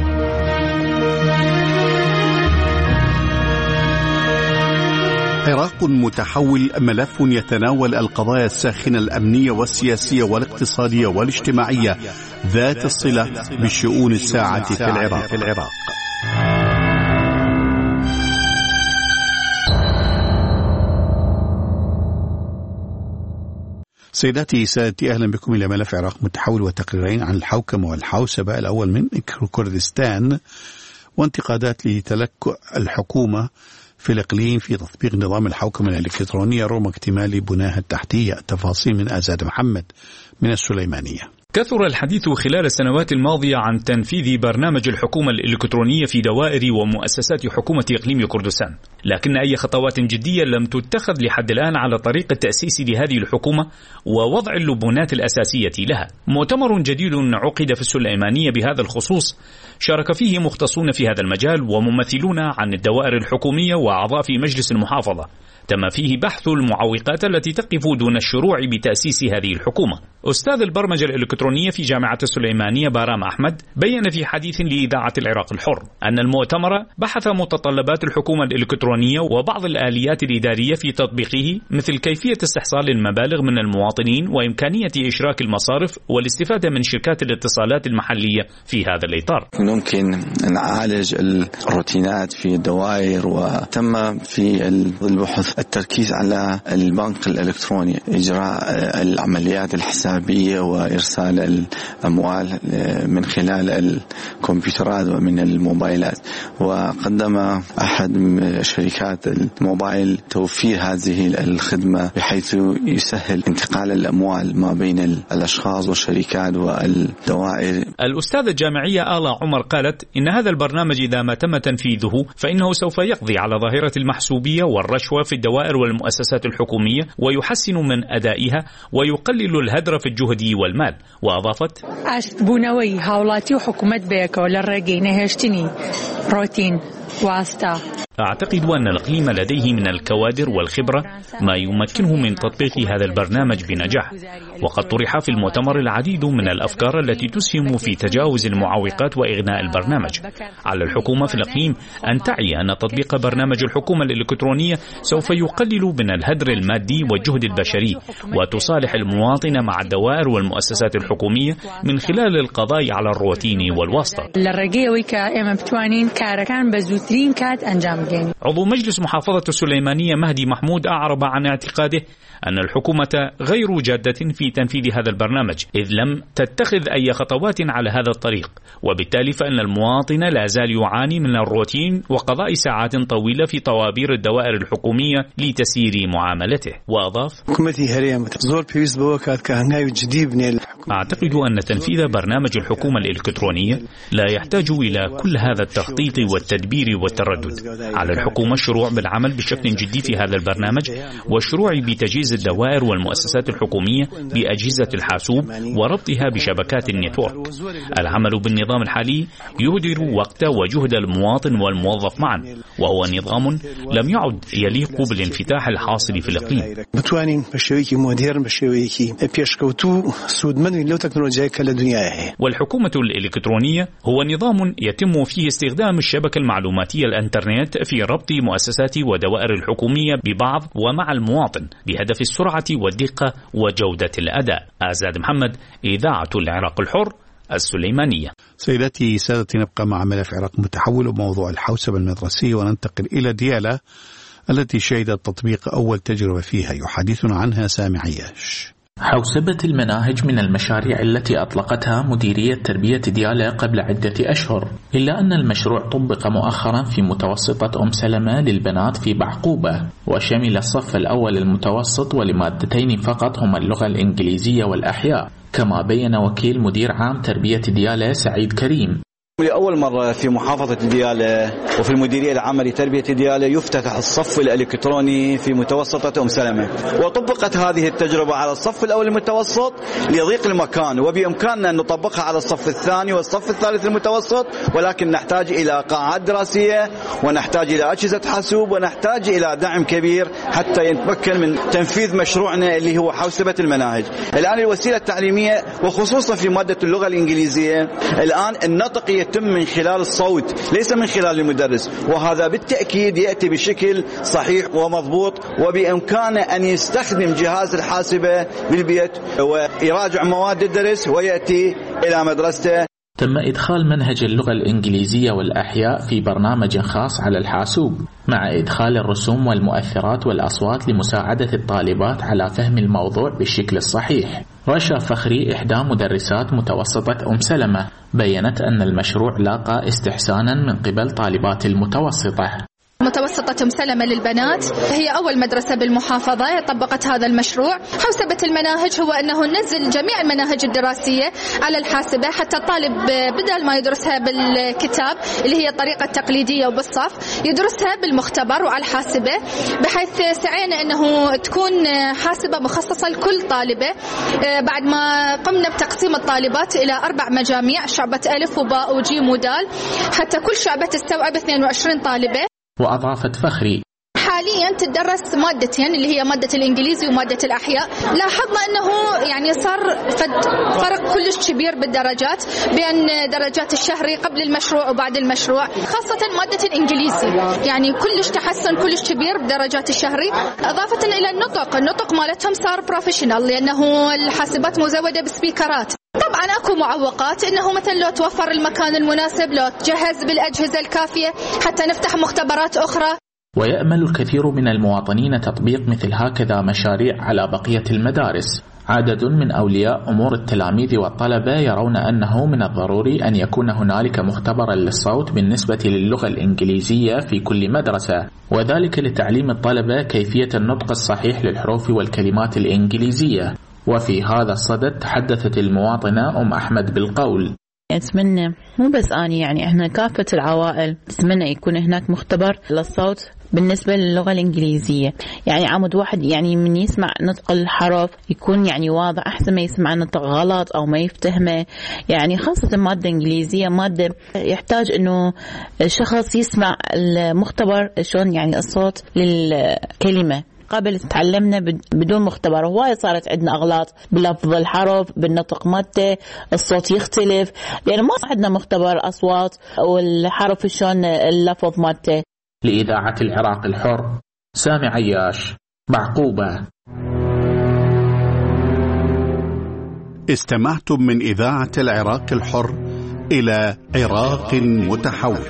عراق متحول ملف يتناول القضايا الساخنة الأمنية والسياسية والاقتصادية والاجتماعية ذات الصلة بالشؤون الساعة في العراق. سيداتي سادتي، أهلا بكم إلى ملف عراق متحول وتقريرين عن الحوكمة والحوسبة. الأول من كردستان وانتقادات لتلكؤ الحكومة في الإقليم في تطبيق نظام الحوكمة الإلكترونية رغم اكتمال بناها التحتية. التفاصيل من أزاد محمد من السليمانية. كثر الحديث خلال السنوات الماضية عن تنفيذ برنامج الحكومة الإلكترونية في دوائر ومؤسسات حكومة إقليم كردستان، لكن أي خطوات جدية لم تتخذ لحد الآن على طريق التأسيس لهذه الحكومة ووضع اللبنات الأساسية لها. مؤتمر جديد عقد في السليمانية بهذا الخصوص شارك فيه مختصون في هذا المجال وممثلون عن الدوائر الحكومية وأعضاء في مجلس المحافظة. تم فيه بحث المعوقات التي تقف دون الشروع بتأسيس هذه الحكومة. أستاذ البرمجة الإلكترونية في جامعة السليمانية بارام أحمد بيّن في حديث لإذاعة العراق الحر أن المؤتمر بحث متطلبات الحكومة الإلكترونية وبعض الآليات الإدارية في تطبيقه، مثل كيفية استحصال المبالغ من المواطنين وإمكانية إشراك المصارف والاستفادة من شركات الاتصالات المحلية في هذا الإطار. ممكن نعالج الروتينات في الدوائر، وتم في البحث التركيز على البنك الإلكتروني، إجراء العمليات الحسابية وإرسال الأموال من خلال الكمبيوترات ومن الموبايلات. وقدم أحد شركات الموبايل توفير هذه الخدمة بحيث يسهل انتقال الأموال ما بين الأشخاص والشركات والدوائر. الأستاذة الجامعية آلا عمر قالت إن هذا البرنامج إذا ما تم تنفيذه فإنه سوف يقضي على ظاهرة المحسوبية والرشوة في الدوائر والمؤسسات الحكومية ويحسن من أدائها ويقلل الهدر في الجهد والمال. وأضافت: بونوي هاولاتي وحكومة بيكو للرقينة هشتني روتين واسطة. أعتقد أن الإقليم لديه من الكوادر والخبرة ما يمكنه من تطبيق هذا البرنامج بنجاح، وقد طرح في المؤتمر العديد من الأفكار التي تسهم في تجاوز المعوقات وإغناء البرنامج. على الحكومة في الإقليم أن تعي أن تطبيق برنامج الحكومة الإلكترونية سوف يقلل من الهدر المادي والجهد البشري، وتصالح المواطن مع الدوائر والمؤسسات الحكومية من خلال القضاء على الروتين والواسطة. عضو مجلس محافظة السليمانية مهدي محمود أعرب عن اعتقاده أن الحكومة غير جادة في تنفيذ هذا البرنامج، إذ لم تتخذ أي خطوات على هذا الطريق، وبالتالي فإن المواطن لا زال يعاني من الروتين وقضاء ساعات طويلة في طوابير الدوائر الحكومية لتسيير معاملته. وأضاف: أعتقد أن تنفيذ برنامج الحكومة الإلكترونية لا يحتاج إلى كل هذا التخطيط والتدبير التغيير والتردد. على الحكومة الشروع بالعمل بشكل جدي في هذا البرنامج، والشروع بتجهيز الدوائر والمؤسسات الحكومية بأجهزة الحاسوب وربطها بشبكات النتورك. العمل بالنظام الحالي يهدر وقت وجهد المواطن والموظف معا، وهو نظام لم يعد يليق بالانفتاح الحاصل في الإقليم. والحكومة الإلكترونية هو نظام يتم فيه استخدام الشبكة المعلوماتية الإنترنت في ربط مؤسسات ودوائر الحكومية ببعض ومع المواطن بهدف السرعة والدقة وجودة الأداء. آزاد محمد، إذاعة العراق الحر، السليمانية. سيداتي سادتي، نبقى مع ملف عراق متحول وموضوع الحوسبة المدرسية، وننتقل إلى ديالى التي شهدت تطبيق أول تجربة فيها. يحدثنا عنها سامي عياش. حوسبة المناهج من المشاريع التي أطلقتها مديرية تربية ديالى قبل عدة أشهر، إلا أن المشروع طبق مؤخرا في متوسطة أم سلمة للبنات في بعقوبة، وشمل الصف الأول المتوسط ولمادتين فقط هما اللغة الإنجليزية والأحياء، كما بين وكيل مدير عام تربية ديالى سعيد كريم. لأول مرة في محافظة ديالى وفي المديرية العامة لتربية ديالى يفتتح الصف الإلكتروني في متوسطة أم سلمة، وطبقت هذه التجربة على الصف الأول المتوسط لضيق المكان، وبإمكاننا أن نطبقها على الصف الثاني والصف الثالث المتوسط، ولكن نحتاج إلى قاعات دراسية ونحتاج إلى أجهزة حاسوب ونحتاج إلى دعم كبير حتى يتمكن من تنفيذ مشروعنا اللي هو حوسبة المناهج. الآن الوسيلة التعليمية وخصوصا في مادة اللغة الإنجليزية الآن النطق يتم من خلال الصوت ليس من خلال المدرس، وهذا بالتأكيد يأتي بشكل صحيح ومضبوط، وبإمكانه أن يستخدم جهاز الحاسبة بالبيت ويراجع مواد الدرس ويأتي إلى مدرسته. تم إدخال منهج اللغة الإنجليزية والأحياء في برنامج خاص على الحاسوب، مع إدخال الرسوم والمؤثرات والأصوات لمساعدة الطالبات على فهم الموضوع بالشكل الصحيح. رشا فخري إحدى مدرسات متوسطة أم سلمة بيّنت أن المشروع لاقى استحسانا من قبل طالبات المتوسطة. متوسطة أم سلمة للبنات هي أول مدرسة بالمحافظة طبقت هذا المشروع. حوسبة المناهج هو أنه ننزل جميع المناهج الدراسية على الحاسبة، حتى الطالب بدل ما يدرسها بالكتاب اللي هي الطريقة التقليدية وبالصف يدرسها بالمختبر وعلى الحاسبة، بحيث سعينا أنه تكون حاسبة مخصصة لكل طالبة. بعد ما قمنا بتقسيم الطالبات إلى 4 مجاميع، شعبة ألف وباء وجيم ودال، حتى كل شعبة تستوعب 22 طالبة. وأضافت فخري حاليا تدرس مادتين اللي هي مادة الإنجليزي ومادة الأحياء. لاحظنا أنه يعني صار فرق كلش كبير بالدرجات بين درجات الشهري قبل المشروع وبعد المشروع، خاصة مادة الإنجليزي يعني كلش تحسن كلش كبير بدرجات الشهري. إضافة إلى النطق مالتهم صار بروفيشنال، لأنه الحاسبات مزودة بسبيكرات. طبعا اكو معوقات، انه مثلا لو توفر المكان المناسب، لو تجهز بالاجهزه الكافيه حتى نفتح مختبرات اخرى. ويأمل الكثير من المواطنين تطبيق مثل هكذا مشاريع على بقية المدارس. عدد من أولياء أمور التلاميذ والطلبة يرون أنه من الضروري أن يكون هنالك مختبرا للصوت بالنسبة للغة الإنجليزية في كل مدرسة، وذلك لتعليم الطلبة كيفية النطق الصحيح للحروف والكلمات الإنجليزية. وفي هذا الصدد تحدثت المواطنة أم أحمد بالقول: أتمنى مو بس أنا، يعني إحنا كافة العوائل أتمنى يكون هناك مختبر للصوت بالنسبة للغة الإنجليزية. يعني عمود واحد يعني من يسمع نطق الحرف يكون يعني واضح، أحسن ما يسمع نطق غلط أو ما يفتهمه. يعني خاصة مادة إنجليزية مادة يحتاج إنه الشخص يسمع المختبر شلون يعني الصوت للكلمة. قبل تعلمنا بدون مختبر، هواي صارت عندنا أغلاط بلفظ الحرف بالنطق مالته، الصوت يختلف لأن ما عندنا مختبر أصوات والحرف شلون اللفظ مالته. لإذاعة العراق الحر، سامي عياش، بعقوبة. استمعتم من إذاعة العراق الحر إلى عراق متحول.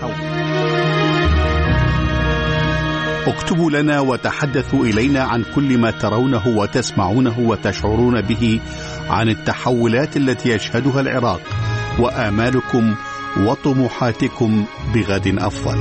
اكتبوا لنا وتحدثوا إلينا عن كل ما ترونه وتسمعونه وتشعرون به عن التحولات التي يشهدها العراق وآمالكم وطموحاتكم بغد أفضل.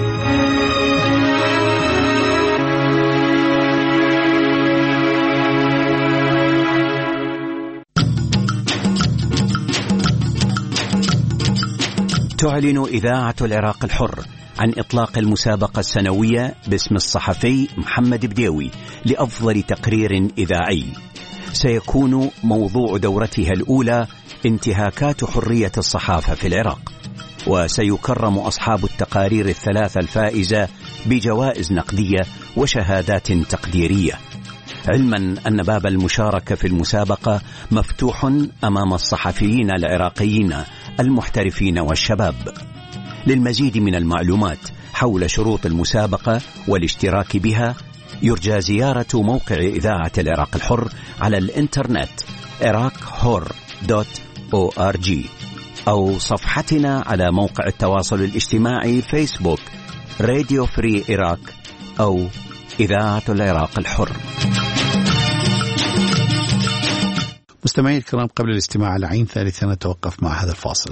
تعلن إذاعة العراق الحر عن إطلاق المسابقة السنوية باسم الصحفي محمد بديوي لأفضل تقرير إذاعي. سيكون موضوع دورتها الأولى انتهاكات حرية الصحافة في العراق، وسيكرم أصحاب التقارير الثلاثة الفائزة بجوائز نقدية وشهادات تقديرية، علما أن باب المشاركة في المسابقة مفتوح أمام الصحفيين العراقيين المحترفين والشباب. للمزيد من المعلومات حول شروط المسابقة والاشتراك بها يرجى زيارة موقع إذاعة العراق الحر على الإنترنت iraqhor.org أو صفحتنا على موقع التواصل الاجتماعي فيسبوك راديو فري عراق أو إذاعة العراق الحر. مستمعي الكرام، قبل الاستماع على عين ثالثة نتوقف مع هذا الفاصل.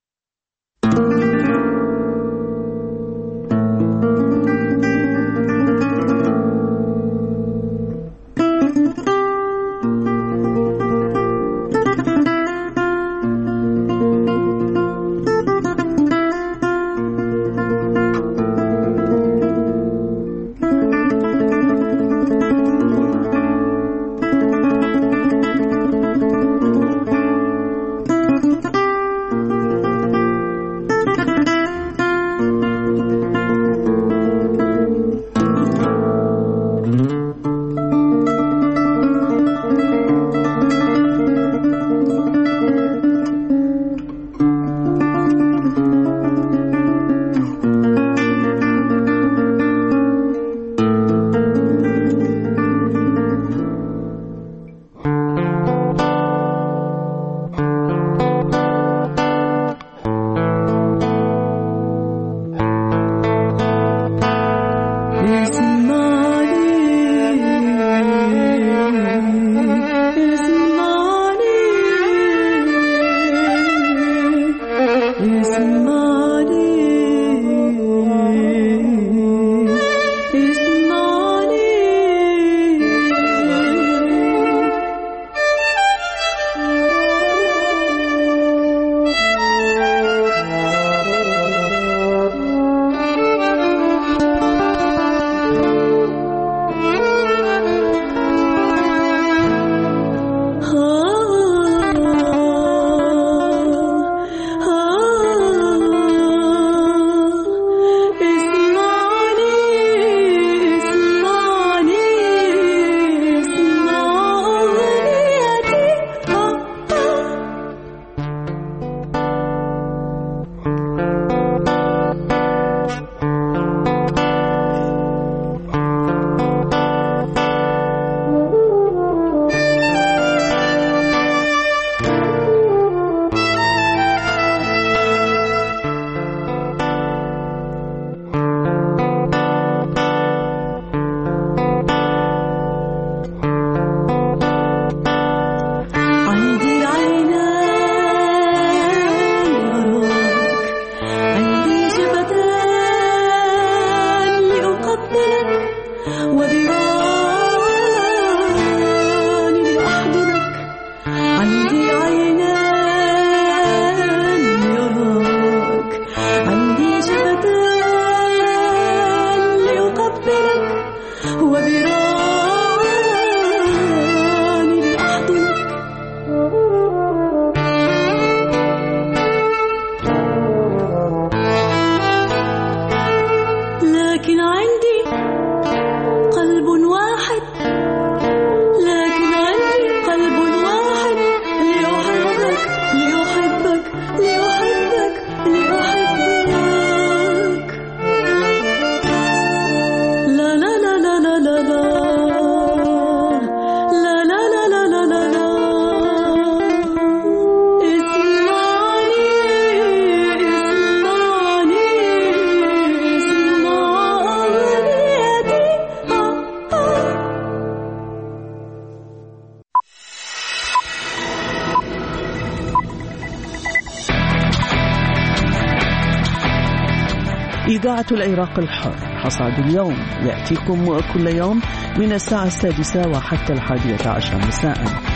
إذاعة العراق الحر حصاد اليوم يأتيكم كل يوم من الساعة 6 وحتى 11 مساء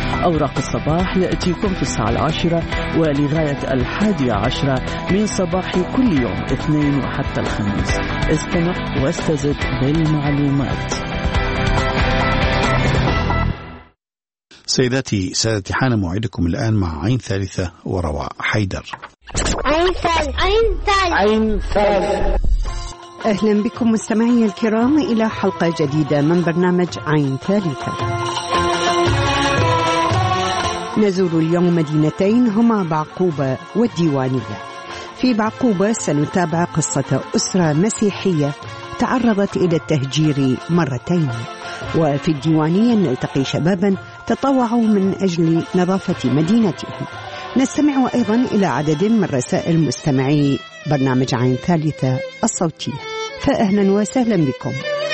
أوراق الصباح يأتيكم في الساعة 10 ولغاية 11 من صباح كل يوم اثنين وحتى الخميس. استمع واستزد بالمعلومات. سيداتي سادتي، حان موعدكم الآن مع عين ثالثة ورواء حيدر. عين ثالث. أهلا بكم مستمعي الكرام إلى حلقة جديدة من برنامج عين ثالثة. نزور اليوم مدينتين هما بعقوبة والديوانية. في بعقوبة سنتابع قصة أسرة مسيحية تعرضت إلى التهجير مرتين، وفي الديوانية نلتقي شبابا تطوعوا من أجل نظافة مدينتهم. نستمع أيضا إلى عدد من رسائل مستمعي برنامج عين ثالثة الصوتية، فأهلا وسهلا بكم.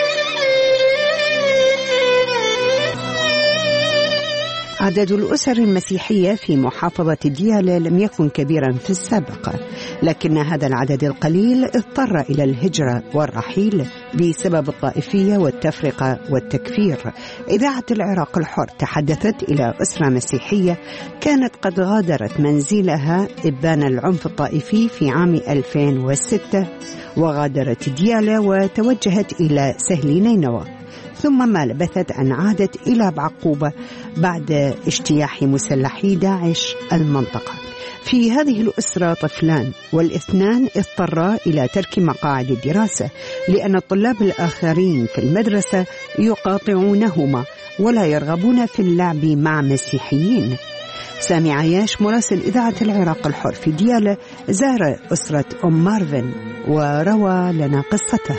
عدد الأسر المسيحية في محافظة ديالى لم يكن كبيرا في السابق، لكن هذا العدد القليل اضطر إلى الهجرة والرحيل بسبب الطائفية والتفرقة والتكفير. إذاعة العراق الحر تحدثت إلى أسرة مسيحية كانت قد غادرت منزلها إبان العنف الطائفي في عام 2006 وغادرت ديالى وتوجهت إلى سهل نينوى، ثم ما لبثت أن عادت إلى بعقوبة بعد اجتياح مسلحي داعش المنطقة. في هذه الأسرة طفلان، والاثنان اضطرا إلى ترك مقاعد الدراسة لأن الطلاب الآخرين في المدرسة يقاطعونهما ولا يرغبون في اللعب مع مسيحيين. سامي عياش مراسل إذاعة العراق الحر في ديالى زار أسرة أم مارفن وروى لنا قصتها.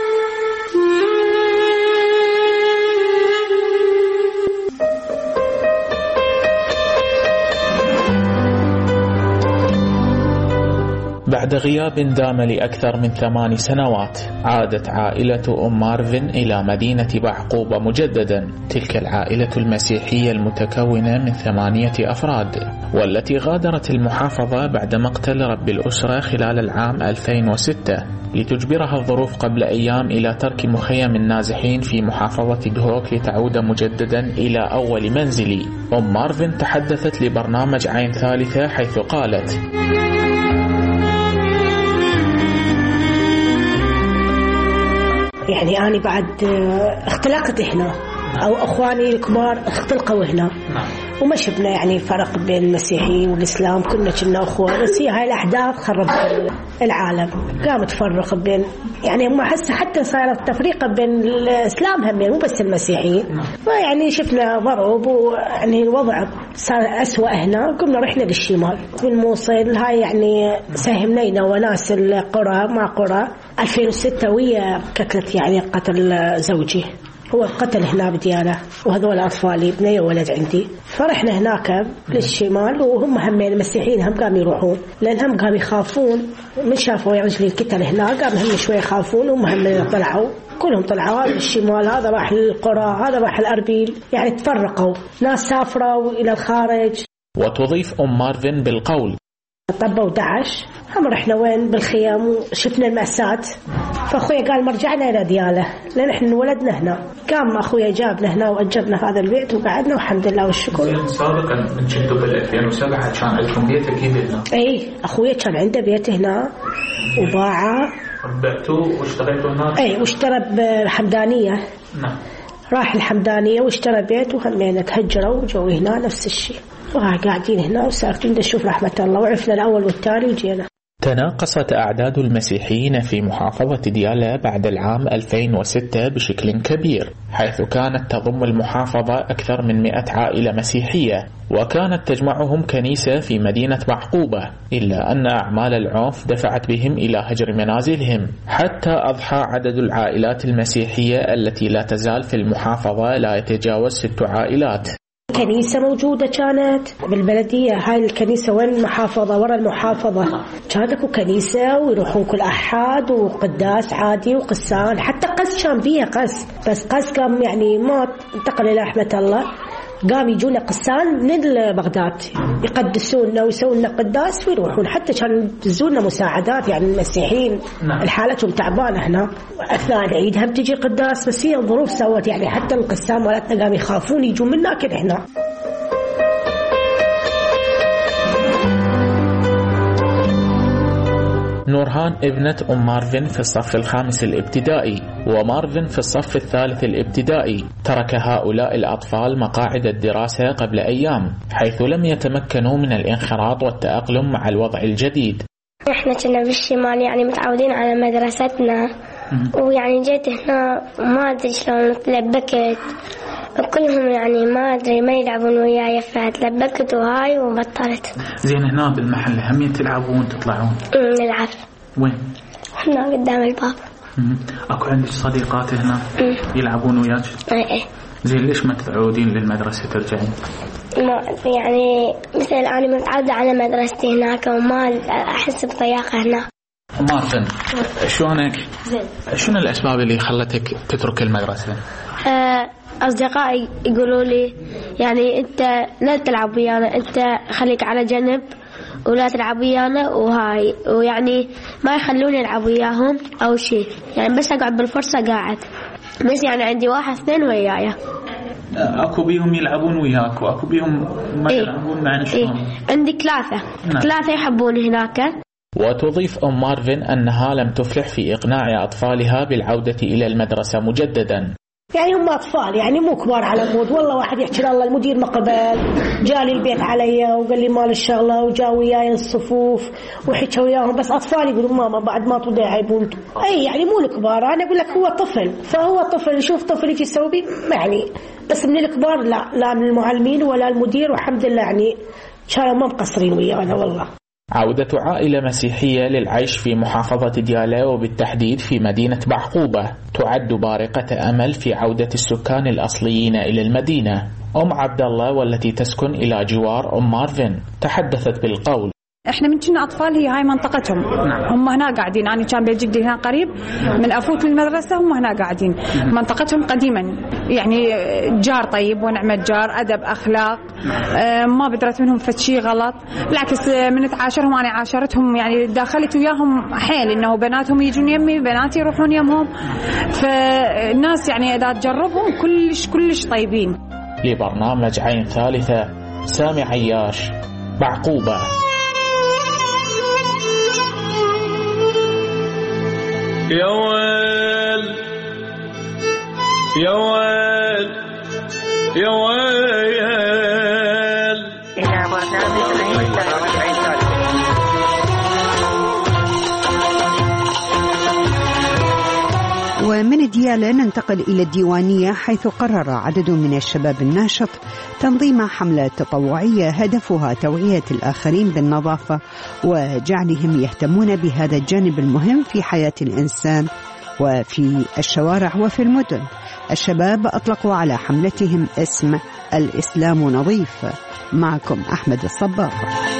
بعد غياب دام لأكثر من 8 سنوات عادت عائلة أم مارفن إلى مدينة بعقوبة مجددا. تلك العائلة المسيحية المتكونة من 8 أفراد، والتي غادرت المحافظة بعد مقتل رب الأسرة خلال العام 2006 لتجبرها الظروف قبل أيام إلى ترك مخيم النازحين في محافظة دهوك لتعود مجددا إلى أول منزلي. أم مارفن تحدثت لبرنامج عين ثالثة حيث قالت: يعني أنا بعد اختلقت هنا أو أخواني الكبار اختلقوا هنا وما شفنا يعني فرق بين المسيحيين والإسلام، كنا أخوة، بس هاي الأحداث خربت العالم، قامت تفرق بين يعني ما حس حتى صارت تفريقة بين الإسلام هم مو بس المسيحيين. ويعني شفنا ضرب ويعني الوضع صار أسوأ هنا. قمنا رحنا للشمال من موصل، هاي يعني ساهمنا وناس القرى مع قرى 2006 ويا كتلت يعني قتل زوجي، هو قتل هنا بديالة وهذول أطفالي ابني وولد عندي. فرحنا هناك للشمال وهم همين المسيحيين هم قاموا يروحون لأنهم قاموا يخافون من شافوا يعني القتل هنا، قاموا هم شوي يخافون وهم طلعوا كلهم طلعوا للشمال، هذا راح للقرى هذا راح الأربيل، يعني تفرقوا ناس سافروا إلى الخارج. وتضيف أم مارفن بالقول: طبوا داعش، هم رحنا وين بالخيام وشفنا المأساة. فأخويا قال مرجعنا إلى ديالة لأن إحنا ولدنا هنا. قام أخويا جابنا هنا وأجرنا هذا البيت وقعدنا والحمد لله والشكر. سابقا من جدوا بال 2007 كان عندكم بيت أكيد هنا؟ إيه أخويا كان عنده بيت هنا وباعه. بعتوه واشتريتوا هناك؟ إيه واشترى بحمدانية. نعم. راح الحمدانية واشترى بيت وهمين تهجروا وجوا هنا نفس الشيء، وقاعدين هنا وساكتين نشوف رحمة الله، وعرفنا الأول والتالي وجينا. تناقصت أعداد المسيحيين في محافظة ديالى بعد العام 2006 بشكل كبير، حيث كانت تضم المحافظة أكثر من 100 عائلة مسيحية، وكانت تجمعهم كنيسة في مدينة بعقوبة، إلا أن أعمال العنف دفعت بهم إلى هجر منازلهم، حتى أضحى عدد العائلات المسيحية التي لا تزال في المحافظة لا يتجاوز 6 عائلات. كنيسة موجودة كانت بالبلدية، هاي الكنيسة وين المحافظة ورا المحافظة، كانت كنيسة ويروحون كل أحد وقداس عادي وقسان، حتى قس كان فيها قس، بس قس قام يعني ما انتقل إلى رحمة الله، قام يجونا قسان من بغداد يقدسونا ويسوون لنا قداس ويروحون، حتى كانوا يدزونا مساعدات يعني المسيحيين حالتهم تعبانة هنا أثناء العيد هم تجي قداس، بس هي الظروف سوت يعني حتى القسام مالتنا قام يخافون يجون منا كده هنا. نورهان ابنة أم مارفن في الصف الخامس الابتدائي، ومارفن في الصف الثالث الابتدائي. ترك هؤلاء الأطفال مقاعد الدراسة قبل أيام، حيث لم يتمكنوا من الانخراط والتأقلم مع الوضع الجديد. احنا كنا بالشمال يعني متعودين على مدرستنا، ويعني جيت هنا ما أدري شلون تلبكت، كلهم يعني ما أدري ما يلعبون وياي، فتلبكت وهاي وبطلت. زين هنا بالمحل هم تلعبون تطلعون؟ نلعب. وين؟ هنا قدام الباب. أكو عندك صديقات هنا يلعبون وياك؟ ايه. زين ليش ما تعودين للمدرسة ترجعين؟ ما يعني مثل أنا متعودة على مدرستي هناك وما أحس بضياقة هنا. مارفن شلونك؟ زين. شنو الأسباب اللي خلتك تترك المدرسة؟ أصدقائي يقولوا لي يعني أنت لا تلعب ويانا، أنت خليك على جنب ولا تلعب ويانا وهاي، ويعني ما يخلوني ألعب وياهم أو شيء، يعني بس أقعد بالفرصة قاعد، بس يعني عندي 1 2 وياي. أكو بيهم يلعبون وياك وأكو بيهم ما يلعبون معنا شلون؟ عندي 3. 3 يحبون هناك. وتضيف أم مارفن أنها لم تفلح في إقناع أطفالها بالعودة إلى المدرسة مجددا. يعني هم أطفال يعني مو كبار على مود. والله واحد يحكي الله المدير ما قبل، جالي البيت علي وقال لي مال الشغلة وجا وياي الصفوف وحكى وياهم، بس أطفال يقولوا ماما بعد ما تضيعي بنت. أي يعني مو الكبار، أنا أقول لك هو طفل، فهو طفل يشوف طفل يجي يسوي بي يعني، بس من الكبار لا من المعلمين ولا المدير، والحمد لله يعني كانوا ما مقصرين ويانا والله. عودة عائلة مسيحية للعيش في محافظة ديالى وبالتحديد في مدينة بعقوبة تعد بارقة أمل في عودة السكان الأصليين إلى المدينة. أم عبد الله والتي تسكن إلى جوار أم مارفن تحدثت بالقول: احنا من كنا اطفال هي هاي منطقتهم. هم هنا قاعدين، انا كان بيت جدي هنا قريب، من افوت من المدرسه هم هنا قاعدين. منطقتهم قديما يعني جار طيب ونعمه جار، ادب اخلاق، ما بدرت منهم فشي غلط، بالعكس من تعاشرهم انا عاشرتهم يعني داخلت وياهم حيل، انه بناتهم يجون يمي بناتي يروحون يمهم، فالناس يعني اذا تجربهم كلش طيبين. لبرنامج عين ثالثة سامي عياش، بعقوبة. يا ويل يا ويل يا ويل. إلى برنامج عين ثالثة. ومن ديالى ننتقل إلى الديوانية، حيث قرر عدد من الشباب الناشط تنظيم حملة تطوعية هدفها توعية الآخرين بالنظافة وجعلهم يهتمون بهذا الجانب المهم في حياة الإنسان وفي الشوارع وفي المدن. الشباب أطلقوا على حملتهم اسم الإسلام نظيف. معكم أحمد الصباغ.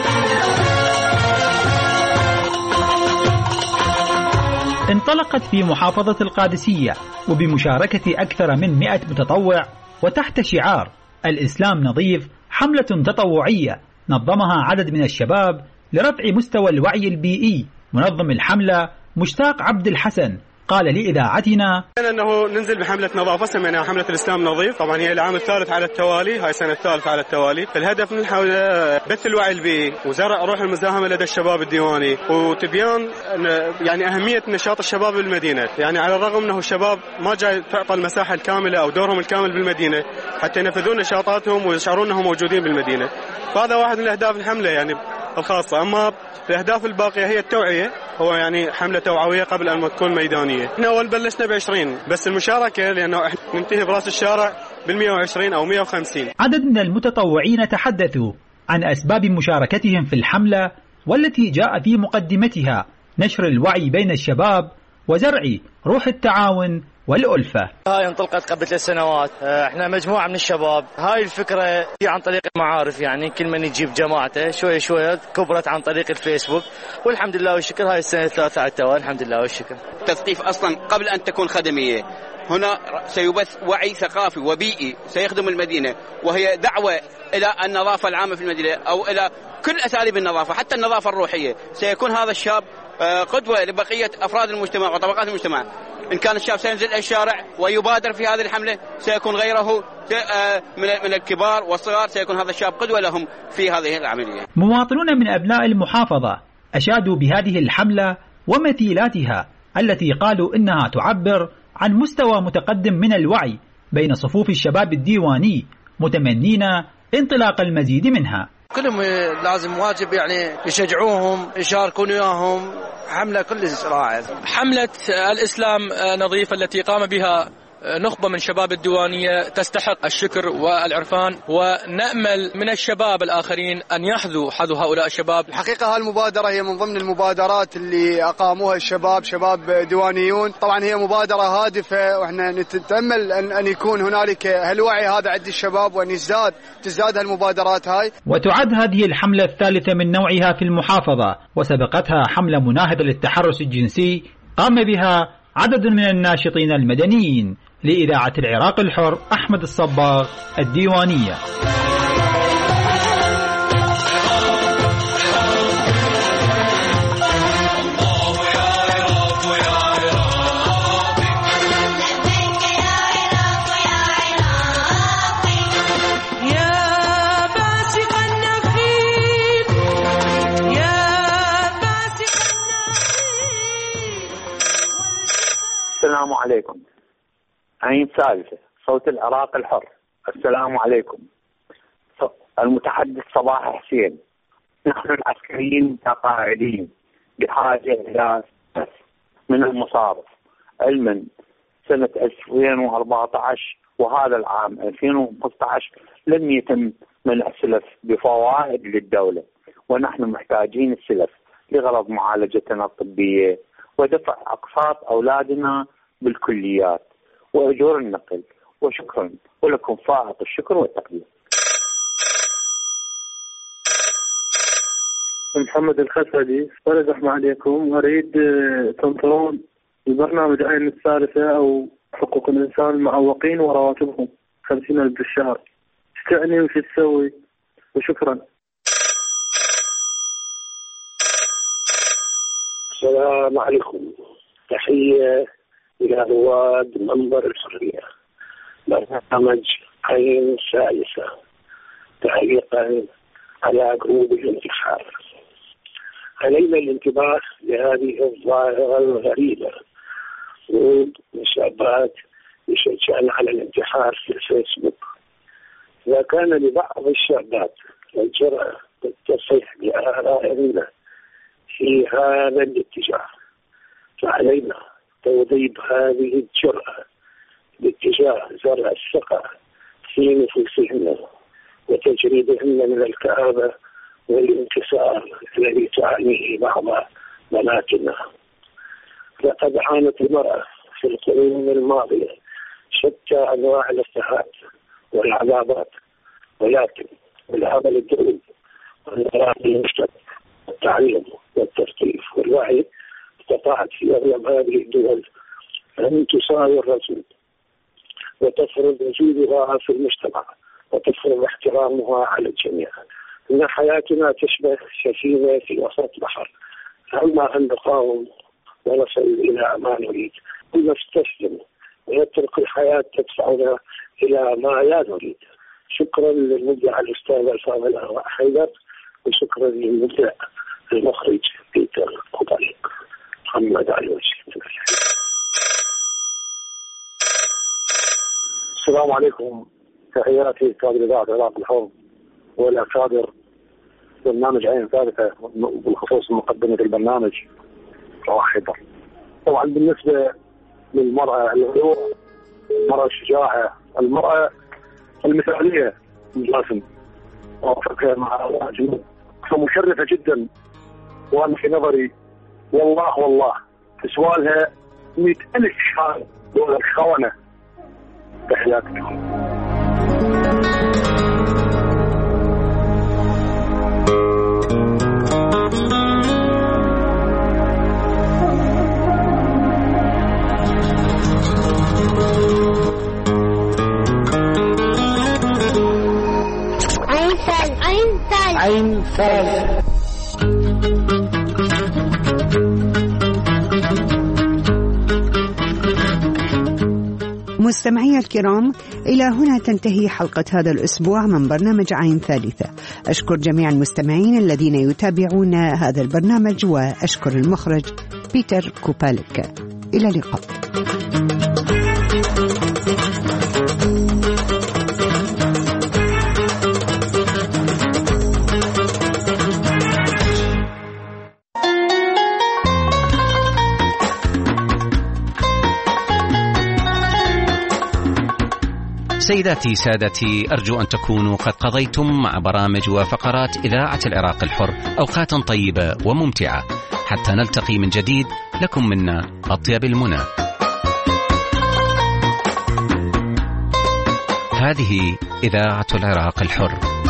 انطلقت في محافظة القادسية وبمشاركة أكثر من 100 متطوع وتحت شعار الإسلام نظيف حملة تطوعية نظمها عدد من الشباب لرفع مستوى الوعي البيئي. منظم الحملة مشتاق عبد الحسن قال لإذاعتنا أنه ننزل بحملة نظافة سميناها حملة الإسلام نظيف. طبعا هي العام الثالث على التوالي، هاي السنة الثالثة على التوالي. الهدف من الحملة بث الوعي البيئي وزرع روح المزاحمة لدى الشباب الديواني وتبيان يعني أهمية نشاط الشباب بالمدينة. يعني على الرغم أنه الشباب ما جاي تعطى المساحة الكاملة أو دورهم الكامل بالمدينة حتى ينفذون نشاطاتهم ويشعرون أنهم موجودين بالمدينة، فهذا واحد من أهداف الحملة يعني الخاصة. أما الأهداف الباقية هي التوعية، هو يعني حملة توعوية قبل أن تكون ميدانية. احنا أول بلشنا ب20 بس المشاركة لأنه احنا ننتهي براس الشارع بال120 أو 150. عدد من المتطوعين تحدثوا عن أسباب مشاركتهم في الحملة والتي جاء في مقدمتها نشر الوعي بين الشباب وزرع روح التعاون والألفة. هاي انطلقت قبل 3 سنوات، احنا مجموعة من الشباب. هاي الفكرة عن طريق المعارف، يعني كل من يجيب جماعته شوية شوية كبرت عن طريق الفيسبوك، والحمد لله والشكر هاي السنة الثالثة على التوالي الحمد لله والشكر. التثقيف أصلا قبل أن تكون خدمية، هنا سيبث وعي ثقافي وبيئي سيخدم المدينة، وهي دعوة إلى النظافة العامة في المدينة أو إلى كل أساليب النظافة حتى النظافة الروحية. سيكون هذا الشاب قدوة لبقية أفراد المجتمع وطبقات المجتمع. إن كان الشاب سينزل الشارع ويبادر في هذه الحملة سيكون غيره من الكبار والصغار سيكون هذا الشاب قدوة لهم في هذه العملية. مواطنون من أبناء المحافظة أشادوا بهذه الحملة ومثيلاتها التي قالوا إنها تعبر عن مستوى متقدم من الوعي بين صفوف الشباب الديواني، متمنين انطلاق المزيد منها. كلهم لازم واجب يعني يشجعوهم، يشاركون وياهم حملة كلش رائعة. حملة الإسلام نظيف التي قام بها نخبة من شباب الديوانية تستحق الشكر والعرفان، ونأمل من الشباب الآخرين أن يحذوا حذو هؤلاء الشباب. الحقيقة هالمبادرة هي من ضمن المبادرات اللي أقاموها الشباب، شباب ديوانيون. طبعا هي مبادرة هادفة، وإحنا نتأمل أن يكون هنالك هالوعي هذا عند الشباب، وأن تزداد هالمبادرات هاي. وتعد هذه الحملة الثالثة من نوعها في المحافظة، وسبقتها حملة مناهضة للتحرش الجنسي قام بها عدد من الناشطين المدنيين. لإذاعة العراق الحر، أحمد الصباغ، الديوانية. السلام عليكم. عين ثالثة، صوت العراق الحر. السلام عليكم. المتحدث صباح حسين. نحن العسكريين كقاعدين بحاجة إلى من المصارف، علما سنة 2014 وهذا العام 2015 لم يتم منع السلف بفوائد للدولة، ونحن محتاجين السلف لغرض معالجتنا الطبية ودفع أقساط أولادنا بالكليات وأجور النقل. وشكرا، ولكم فائق الشكر والتقدير. محمد الخسدي. ورزحنا عليكم، أريد تنطرون البرنامج عين الثالثة أو حقوق الإنسان المعوقين ورواتبهم 50,000 بالشهر. تعني وش تسوي؟ وشكرا. السلام عليكم. تحية إلى رواد منبر الحرية، برنامج عين ثالثة، تعليقا على جروب الانتحار. علينا الانتباه لهذه الظاهرة الغريبة، جروب شابات يشجعن على الانتحار في الفيسبوك. إذا كان لبعض الشابات الجرأة تتصح بآرائنا في هذا الاتجاه، فعلينا توظيف هذه الجرأة باتجاه زرع الثقة في نفوسهن وتجريدهن من الكآبة والانكسار الذي تعانيه بعض بناتنا. لقد عانت المرأة في القرون الماضية شتى أنواع الاضطهاد والعذابات، ولكن بالعمل الدؤوب والنضال المشترك والتعليم والتثقيف والوعي استطاعت في أغلب هذه الدول أن تساوي الرجل وتفرض وجودها في المجتمع وتفرض احترامها على الجميع. إن حياتنا تشبه سفينة في وسط بحر، أما أن نقاوم ونصل إلى ما نريد ونستسلم ونترك الحياة تدفعنا إلى ما لا نريد. شكرا للمبدع الأستاذ الفاضل حيدر، وشكرا للمبدع المخرج بيتر قطريق. محمد علي وجه. السلام عليكم، تحياتي كادر إذاعة العراق الحر والأكادر برنامج عين ثالثة، بالخصوص مقدمة البرنامج واحدة. طبعا بالنسبة للمرأة الغيور، المرأة الشجاعة، المرأة المثالية لازم أوافقها مع واجب، فمشرفة جدا، وأنا في نظري والله تسوالها 100,000 شهر دول الخونة. تحياتكم. عين ثالث. مستمعي الكرام، إلى هنا تنتهي حلقة هذا الأسبوع من برنامج عين ثالثة. أشكر جميع المستمعين الذين يتابعون هذا البرنامج، وأشكر المخرج بيتر كوباليك. إلى اللقاء. سيداتي سادتي، أرجو أن تكونوا قد قضيتم مع برامج وفقرات إذاعة العراق الحر أوقاتا طيبة وممتعة. حتى نلتقي من جديد، لكم منا أطيب المنى. هذه إذاعة العراق الحر.